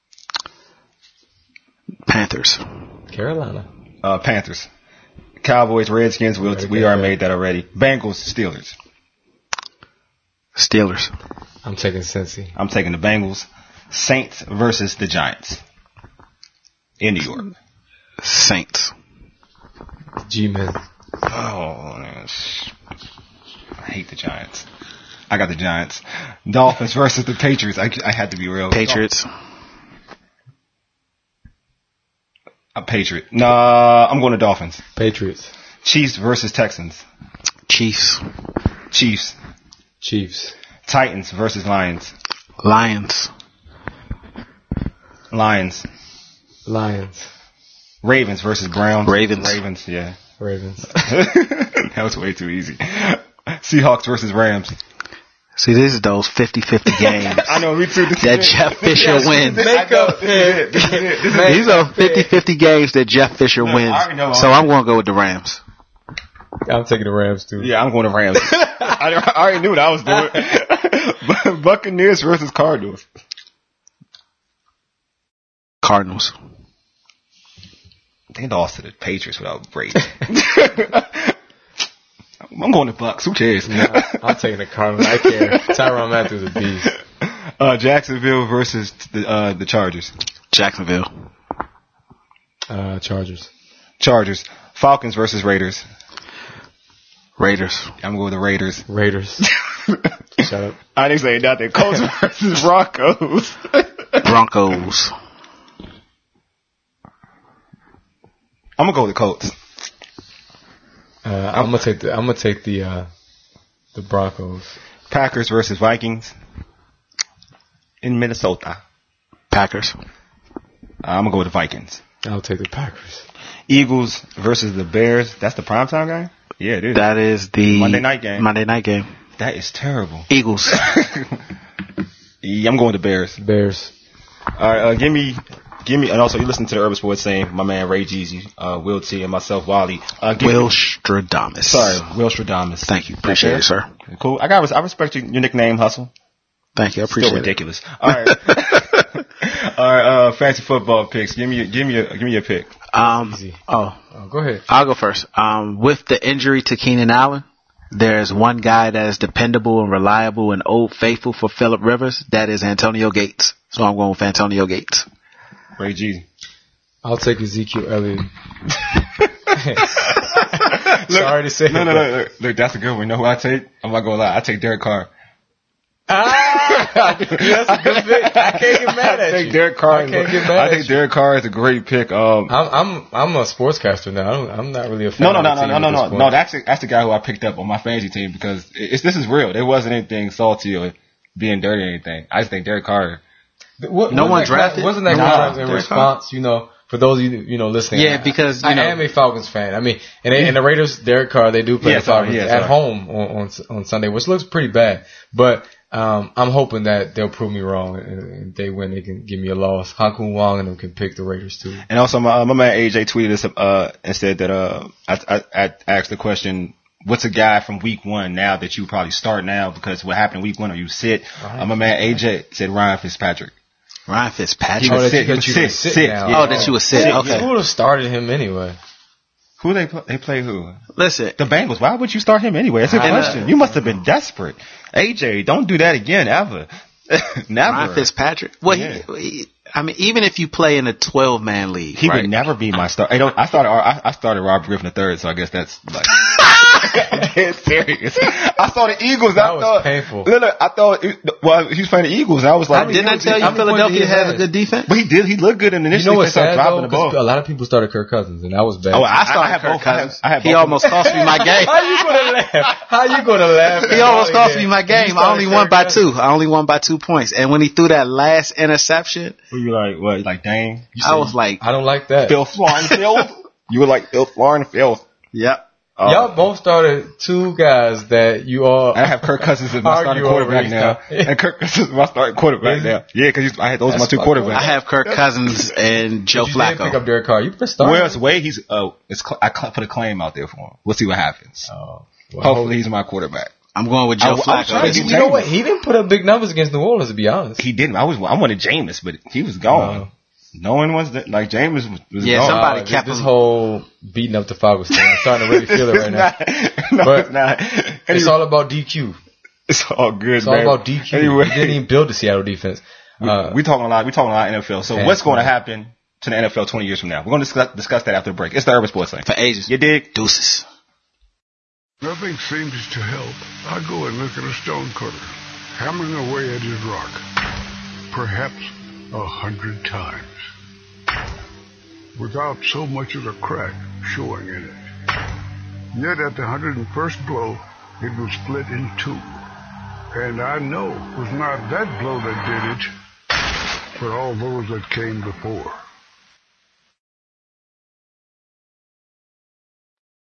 Panthers. Carolina. Panthers. Cowboys, Redskins. We already made that already. Bengals, Steelers. I'm taking Cincy. I'm taking the Bengals. Saints versus the Giants. In New York. Saints. G-Men. Oh, man. I hate the Giants. I got the Giants. Dolphins versus the Patriots. I had to be real. Patriots. A Patriot. No, I'm going to Dolphins. Patriots. Chiefs versus Texans. Chiefs. Titans versus Lions. Lions. Lions. Ravens versus Browns. Ravens. Yeah. Ravens. That was way too easy. Seahawks versus Rams. See, this is those 50-50 games. I know, me too. That Jeff Fisher wins. Makeup pick. These are 50-50 games that Jeff Fisher wins. So I'm going to go with the Rams. I'm taking the Rams too. Yeah, I'm going to Rams. I already knew what I was doing. Buccaneers versus Cardinals. Cardinals. They lost to the Patriots without Brady. I'm going to Bucks. Who cares? Nah, I'm taking the Cardinals. I care. Tyrann Mathieu is a beast. Jacksonville versus the Chargers. Jacksonville. Chargers. Chargers. Falcons versus Raiders. Raiders. I'm going with the Raiders. Raiders. Shut up. I didn't say nothing. Colts versus Broncos. Broncos. I'm gonna go with the Colts. I'm gonna take the Broncos. Packers versus Vikings in Minnesota. Packers. I'm gonna go with the Vikings. I'll take the Packers. Eagles versus the Bears. That's the primetime game? Yeah, it is. That is the Monday night game. Monday night game. That is terrible. Eagles. Yeah, I'm going with the Bears. Bears. All right, give me, and also you listen to the Urban Sports Scene, my man Ray Jeezy, Will T, and myself, Wally. Will Stradamus. Sorry, Will Stradamus. Thank you. Appreciate it, sir. Cool. I respect your nickname, Hustle. Thank you. I appreciate Still ridiculous. All right. All right, fancy football picks. Give me your pick. Easy. Oh, go ahead. I'll go first. With the injury to Keenan Allen, there's one guy that is dependable and reliable and old faithful for Phillip Rivers. That is Antonio Gates. So I'm going with Antonio Gates. Ray G. I'll take Ezekiel Elliott. Sorry to say. No. Look, that's a good one. You know who I take? I'm not going to lie. I take Derek Carr. That's a good pick. I can't get mad at you. I think Derek Carr. I think Derek Carr is a great pick. I'm a sportscaster now. I'm not really a fan. No. That's the guy who I picked up on my fantasy team because this is real. There wasn't anything salty or being dirty or anything. I just think Derek Carr. No one drafted. Wasn't that kind of in response? For those of you listening. Yeah, because I am a Falcons fan. I mean, and the Raiders, Derek Carr, they do play the Falcons at home on Sunday, which looks pretty bad. But I'm hoping that they'll prove me wrong and if they win, they can give me a loss. Hankun Wong and them can pick the Raiders too. And also, my man AJ tweeted us and said that I asked the question. What's a guy from week 1 now that you probably start now because what happened week 1 or you sit? Right. My man AJ said Ryan Fitzpatrick. Ryan Fitzpatrick? He would sit. Oh, that you would sit. Okay. You would have started him anyway. Who they play who? Listen. The Bengals. Why would you start him anyway? That's a question. You must have been desperate. AJ, don't do that again ever. Never. Ryan Fitzpatrick. Well, I mean, even if you play in a 12-man league, he would never be my start. I started Robert Griffin III, so I guess that's like. I'm dead serious. I saw the Eagles. That was painful. Look, I thought. He was playing the Eagles. I was like, didn't I tell you Philadelphia has a good defense? But he did. He looked good in the initial. You know what's sad though? The ball. A lot of people started Kirk Cousins, and that was bad. Oh, I started Kirk Cousins. He almost cost me my game. How you gonna laugh? He almost cost me my game. I only won by 2. I only won by 2 points. And when he threw that last interception, were you like what? Like dang? I was like, I don't like that. Phil Florenfield. You were like Phil Florenfield. Yep. Y'all both started 2 guys that you all. I have Kirk Cousins as my starting quarterback now, and Kirk Cousins is my starting quarterback now. Yeah, because I had those are my 2 quarterbacks. I have Kirk Cousins and Joe Flacco. You did pick up Derek Carr. You pressed start. Where's Wade? I put a claim out there for him. We'll see what happens. Hopefully, he's my quarterback. I'm going with Joe Flacco. You know what? He didn't put up big numbers against New Orleans, to be honest. He didn't. I wanted Jameis, but he was gone. No one was like Jameis was gone. Somebody kept this whole beating up the Falcons thing. I'm starting to really feel it right now. It's not. It's all about DQ. It's all good. It's all about DQ. Anyway, he didn't even build the Seattle defense. We talking a lot. NFL. So what's going to happen to the NFL 20 years from now? We're going to discuss that after the break. It's the Urban Sports Lane. For ages. You dig? Deuces. Nothing seems to help. I go and look at a stone cutter, hammering away at his rock. Perhaps 100 times. Without so much as a crack showing in it. Yet at the 101st blow, it was split in 2. And I know it was not that blow that did it, but all those that came before.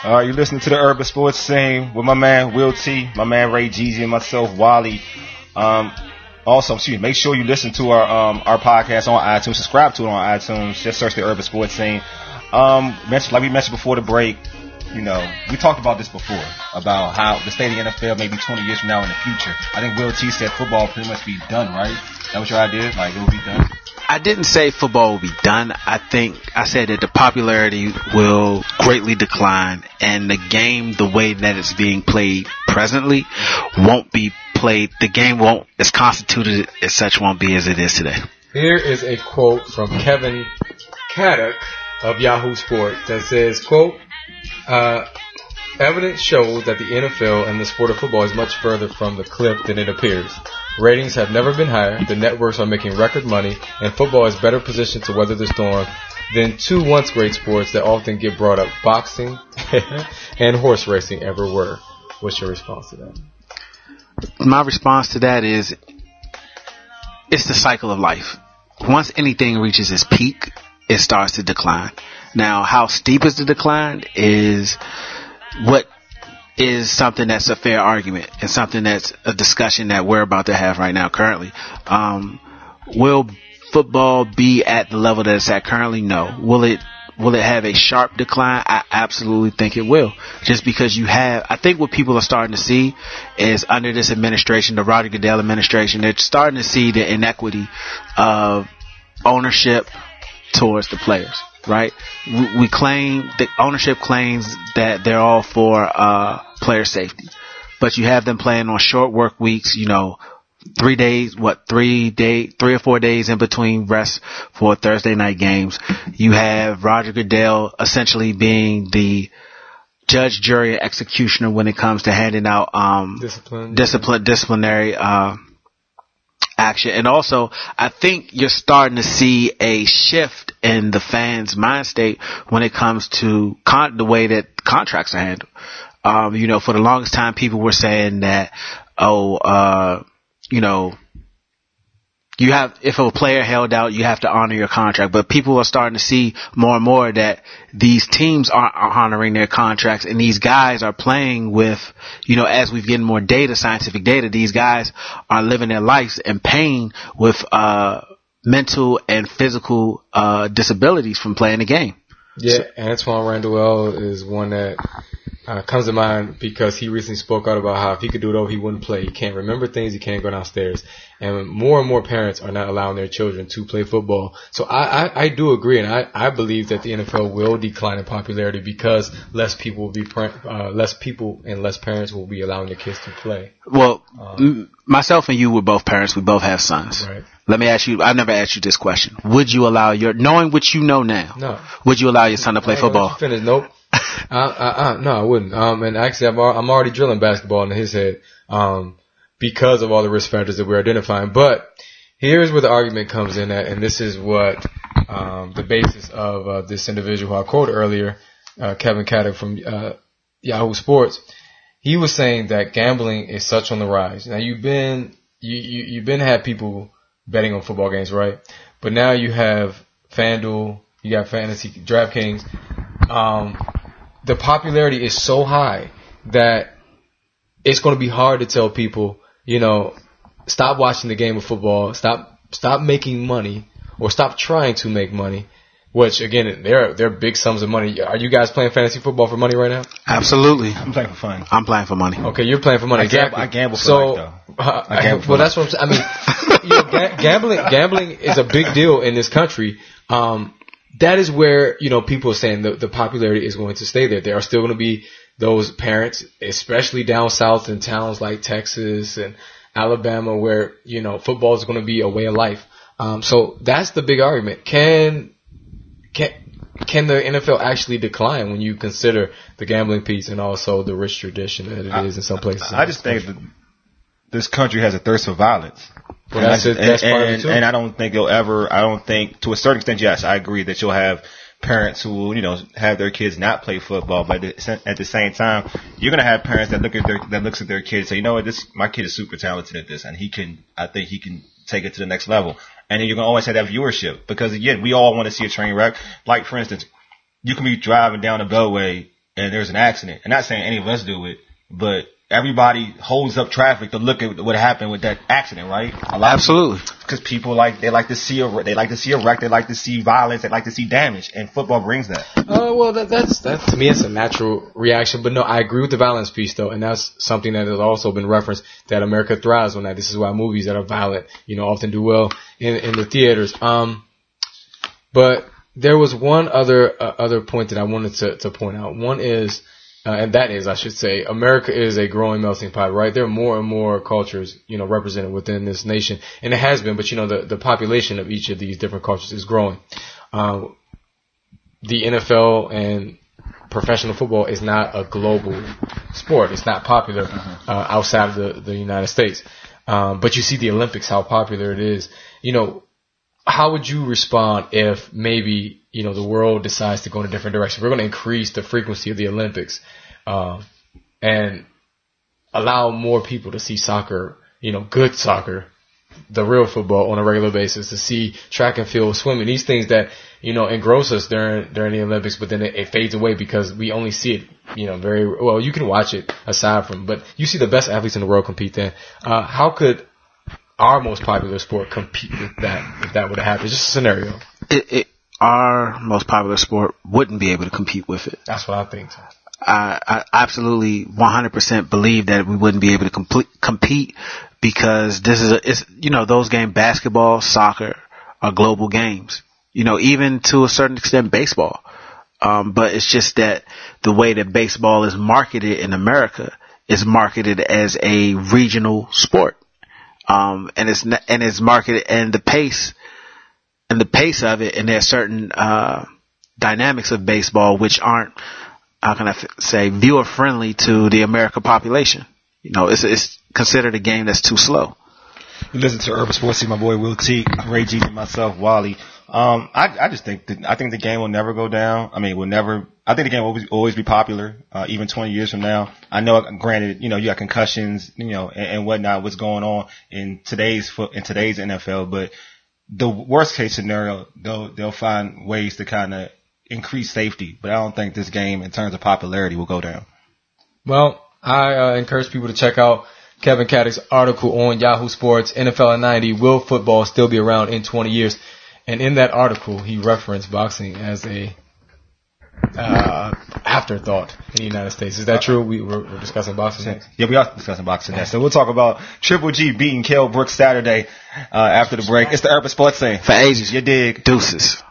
All right, you're listening to the Urban Sports Scene with my man Will T, my man Ray Jeezy, and myself Wally. Also, make sure you listen to our podcast on iTunes. Subscribe to it on iTunes. Just search the Urban Sports Scene. Like we mentioned before the break, we talked about this before, about how the state of the NFL maybe 20 years from now in the future. I think Will T said football pretty much be done, right? That was your idea? Like, it will be done? I didn't say football will be done. I said that the popularity will greatly decline, and the game, the way that it's being played presently, won't be played. The game won't, as constituted as such, won't be as it is today. Here is a quote from Kevin Caddock of Yahoo Sports that says, quote, evidence shows that the NFL and the sport of football is much further from the cliff than it appears. Ratings have never been higher, the networks are making record money, and football is better positioned to weather the storm than two once great sports that often get brought up, boxing and horse racing ever were. What's your response to that? My response to that is, it's the cycle of life. Once anything reaches its peak, it starts to decline. Now, how steep is the decline is what is something that's a fair argument and something that's a discussion that we're about to have right now currently. Will football be at the level that it's at currently? No. Will it have a sharp decline? I absolutely think it will. Just because I think what people are starting to see is under this administration, the Roger Goodell administration, they're starting to see the inequity of ownership towards the players. Right? We claim, the ownership claims that they're all for player safety, but you have them playing on short work weeks, 3 or 4 days in between rest for Thursday night games. You have Roger Goodell essentially being the judge, jury, and executioner when it comes to handing out disciplinary action. And also, I think you're starting to see a shift in the fans' mind state when it comes to the way that contracts are handled. For the longest time, people were saying that, if a player held out, you have to honor your contract. But people are starting to see more and more that these teams aren't honoring their contracts, and these guys are playing with, as we've getting more data, scientific data, these guys are living their lives in pain with mental and physical disabilities from playing the game. Yeah, Antoine Randall is one that comes to mind because he recently spoke out about how if he could do it over, he wouldn't play. He can't remember things. He can't go downstairs. And more and more parents are not allowing their children to play football. So I do agree, and I believe that the NFL will decline in popularity because less people and less parents will be allowing their kids to play. Well, myself and you were both parents. We both have sons. Right. Let me ask you, I never asked you this question. Would you allow knowing what you know now, no, would you allow your son to play football? Nope. No, I wouldn't. And actually, I'm already drilling basketball into his head, because of all the risk factors that we're identifying. But here's where the argument comes in at, and this is what, the basis of, this individual who I quoted earlier, Kevin Caddock from, Yahoo Sports. He was saying that gambling is such on the rise. Now you've been had people betting on football games, right? But now you have FanDuel, you got Fantasy, DraftKings. The popularity is so high that it's going to be hard to tell people, stop watching the game of football, stop making money, or stop trying to make money. Which again, they're big sums of money. Are you guys playing fantasy football for money right now? Absolutely. I'm playing for fun. I'm playing for money. Okay, you're playing for money. I gamble for life, though. That's what I'm saying. I mean, gambling is a big deal in this country. That is where, people are saying the popularity is going to stay there. There are still going to be those parents, especially down south in towns like Texas and Alabama, where, football is going to be a way of life. So that's the big argument. Can the NFL actually decline when you consider the gambling piece and also the rich tradition that it is in some places? I just think that this country has a thirst for violence. Well, that's part of it too. And I don't think to a certain extent, yes, I agree that you'll have parents who will, have their kids not play football, but at the same time, you're going to have parents that looks at their kids and say, my kid is super talented at this, and I think he can take it to the next level. And then you're going to always have that viewership because, again, we all want to see a train wreck. Like, for instance, you can be driving down the Beltway and there's an accident. I'm not saying any of us do it, but everybody holds up traffic to look at what happened with that accident, right? Absolutely. Because people they like to see a wreck, they like to see violence, they like to see damage, and football brings that. Well, that's to me, it's a natural reaction. But no, I agree with the violence piece though, and that's something that has also been referenced, that America thrives on that. This is why movies that are violent, often do well in the theaters. But there was one other point that I wanted to point out. One is, and that is, I should say, America is a growing melting pot, right? There are more and more cultures, represented within this nation, and it has been. But the population of each of these different cultures is growing. The NFL and professional football is not a global sport. It's not popular outside of the United States. But you see the Olympics, how popular it is. How would you respond if maybe, the world decides to go in a different direction? We're going to increase the frequency of the Olympics, and allow more people to see soccer, good soccer, the real football on a regular basis, to see track and field, swimming, these things that, engross us during the Olympics, but then it fades away because we only see it, very well. You can watch it aside from, but you see the best athletes in the world compete then. How could our most popular sport compete with that if that would have happened? Just a scenario. Our most popular sport wouldn't be able to compete with it. That's what I think. I absolutely 100% believe that we wouldn't be able to compete because it's those games, basketball, soccer, are global games. Even to a certain extent, baseball. But it's just that the way that baseball is marketed in America is marketed as a regional sport. And it's marketed, and the pace of it, and there's certain dynamics of baseball which aren't, how can I say, viewer friendly to the American population. It's considered a game that's too slow. You listen to Urban Sports, see my boy Will T, Ray G, and myself, Wally. I just think the game will never go down. I think the game will always be popular, even 20 years from now. I know, granted, you got concussions, and whatnot, what's going on in today's NFL, but the worst case scenario, they'll find ways to kind of increase safety, but I don't think this game, in terms of popularity, will go down. Well, I encourage people to check out Kevin Caddick's article on Yahoo Sports, NFL in 90, will football still be around in 20 years? And in that article, he referenced boxing as a afterthought in the United States. Is that true? We're discussing boxing next. Yeah, we are discussing boxing next. So we'll talk about Triple G beating Kell Brooks Saturday after the break. It's the Urban Sports Scene. For ages. You dig. Deuces.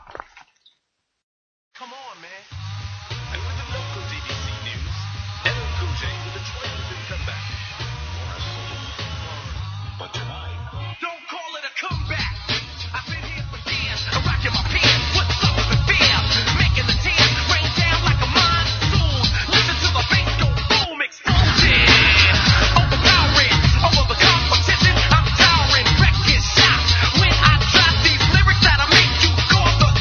When I drop these lyrics that'll make you go the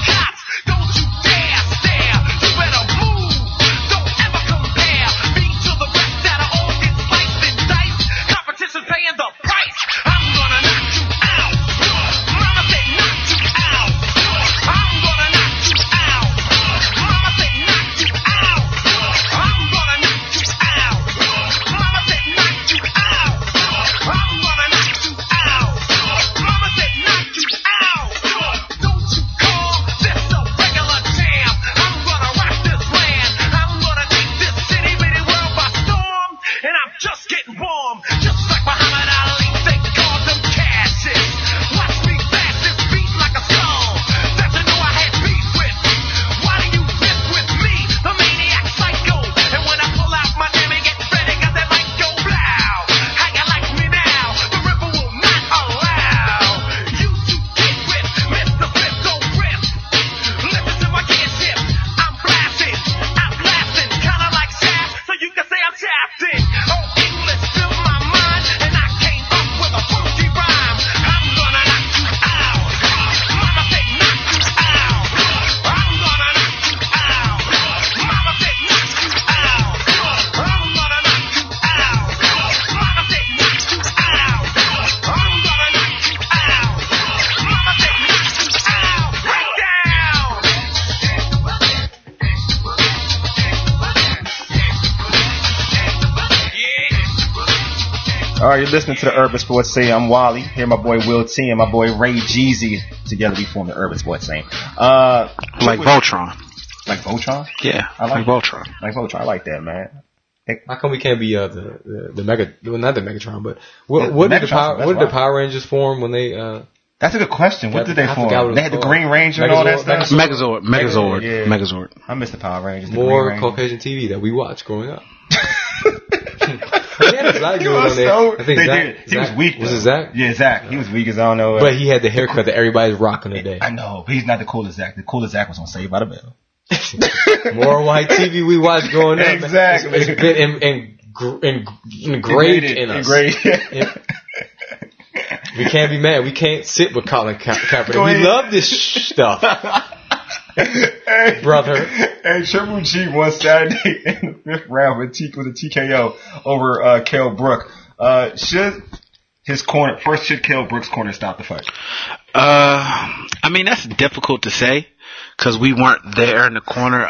You're listening to the Urban Sports Scene. I'm Wally. Here, my boy Will T and my boy Ray Jeezy. Together, we form the Urban Sports Scene. Like Voltron. Like Voltron? Yeah, I like Voltron. Like Voltron. I like that, man. How come we can't be the Mega? Well, not the Megatron, but what did the Power Rangers form when they? That's a good question. What did they form? They had the Green Ranger and all that stuff. Megazord. Yeah. Megazord. I miss the Power Rangers. More Caucasian TV that we watched growing up. They did. He was weak. Was it Zach? Yeah, Zach. He was weak as I don't know. But he had the haircut that everybody's rocking today. I know, but he's not the coolest Zach. The coolest Zach was on Saved by the Bell. More white TV we watched growing up. Exactly. It's been engraved in us. We can't be mad. We can't sit with Colin Kaepernick. We love this stuff. Brother. Hey, Triple G won Saturday in the 5th round with a TKO over Kell Brook. Should Kell Brook's corner stop the fight? I mean, that's difficult to say because we weren't there in the corner.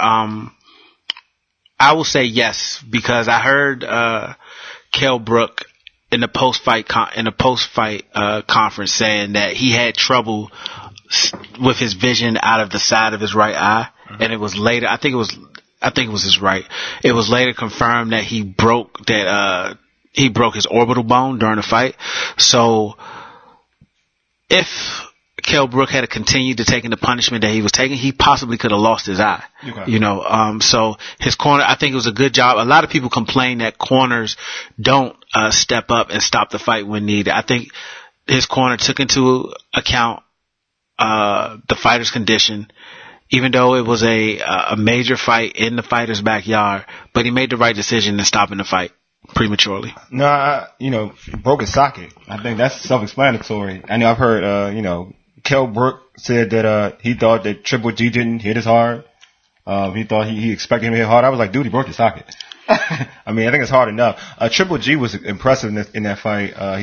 I will say yes because I heard Kell Brook in the post-fight conference saying that he had trouble with his vision out of the side of his right eye, and it was later. I think it was his right. It was later confirmed that he broke his orbital bone during the fight. So if Kell Brook had continued to taking the punishment that he was taking, he possibly could have lost his eye. Okay. So his corner, I think it was a good job. A lot of people complain that corners don't step up and stop the fight when needed. I think his corner took into account the fighter's condition, even though it was a major fight in the fighter's backyard, but he made the right decision in stopping the fight prematurely. No, broke his socket. I think that's self-explanatory. I know I've heard, Kell Brook said that he thought that Triple G didn't hit as hard. He thought he expected him to hit hard. I was like, dude, he broke his socket. I mean, I think it's hard enough. Triple G was impressive in that fight. I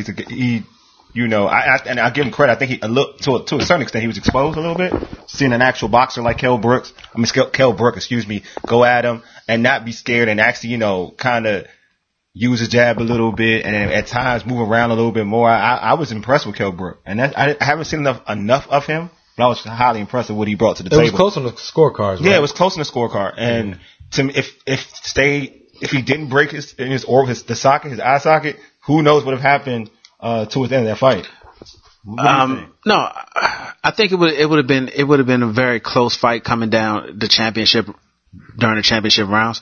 give him credit. I think to a certain extent he was exposed a little bit. Seeing an actual boxer like Kell Brook, go at him and not be scared and actually, kind of use his jab a little bit and at times move around a little bit more. I was impressed with Kell Brook, and I haven't seen enough of him, but I was highly impressed with what he brought to the table. It was close on the scorecards, right? Yeah, it was close on the scorecard. And to me, if he didn't break his eye socket, who knows what would have happened towards the end of that fight. No, I think it would have been a very close fight coming down the championship during the championship rounds.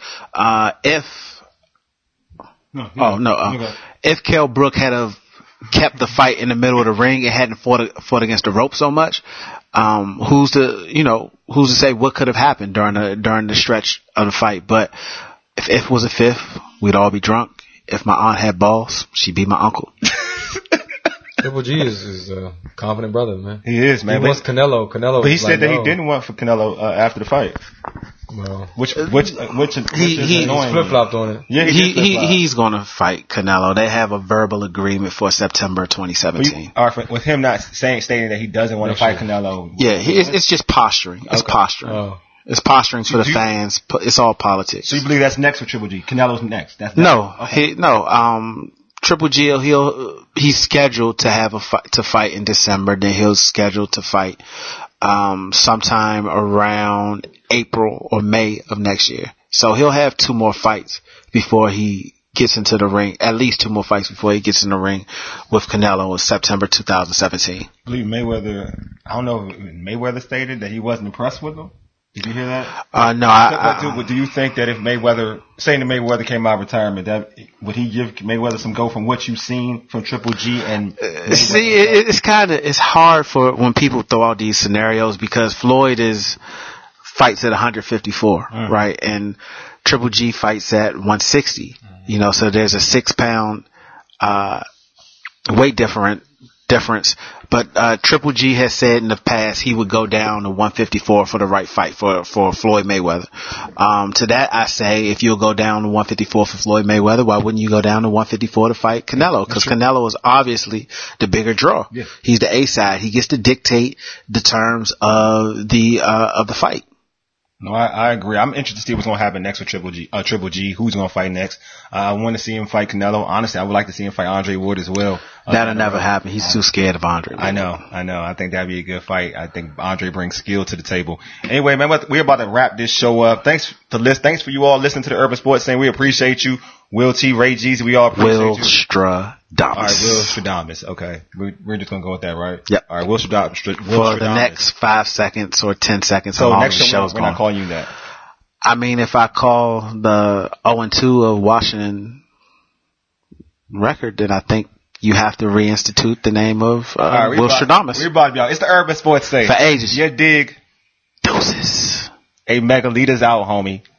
If Kell Brook had have kept the fight in the middle of the ring, it hadn't fought against the rope so much. Who's to say what could have happened during the stretch of the fight? But if it was a fifth, we'd all be drunk. If my aunt had balls, she'd be my uncle. Triple G is a confident brother, man. He is, man. He wants Canelo. But he said that he didn't want for Canelo after the fight. Well, which he flip-flopped on it. Yeah, he's going to fight Canelo. They have a verbal agreement for September 2017. With him not stating that he doesn't want to fight Canelo. Yeah, it's just posturing. It's posturing. Oh. It's posturing for the fans. It's all politics. So you believe that's next for Triple G? Canelo's next. Triple G, he's scheduled to have to fight in December. Then he'll schedule to fight sometime around April or May of next year. So he'll have 2 more fights before he gets into the ring. At least 2 more fights before he gets in the ring with Canelo in September 2017. I believe Mayweather. I don't know if Mayweather stated that he wasn't impressed with him. Did you hear that? No. Do you think that if Mayweather came out of retirement, would he give Mayweather some go from what you've seen from Triple G and Mayweather? See, it's hard for when people throw out these scenarios because Floyd fights at 154, right? And Triple G fights at 160. So there's a 6-pound weight difference. But Triple G has said in the past he would go down to 154 for the right fight for Floyd Mayweather. To that I say, if you'll go down to 154 for Floyd Mayweather, why wouldn't you go down to 154 to fight Canelo? Because Canelo is obviously the bigger draw. Yeah. He's the A side. He gets to dictate the terms of the fight. No, I agree. I'm interested to see what's going to happen next with Triple G. Who's going to fight next? I want to see him fight Canelo. Honestly, I would like to see him fight Andre Ward as well. That'll never happen. He's too scared of Andre. I know. I think that'd be a good fight. I think Andre brings skill to the table. Anyway, man, we're about to wrap this show up. Thanks for you all listening to the Urban Sports Scene. We appreciate you. Will T, Ray Jeezy, we all appreciate you. Stradamus. All right, Will Stradamus. Okay. We're just going to go with that, right? Yep. All right, Will Stradamus. For the next 5 seconds or 10 seconds, so how long next the show, show's we're going. not calling you that. I mean, if I call the 0-2 of Washington record, then I think you have to reinstitute the name of Will Stradamus. We're about to be out. It's the Urban Sports Scene. For ages. You dig? Deuces. A Mega Leader's out, homie.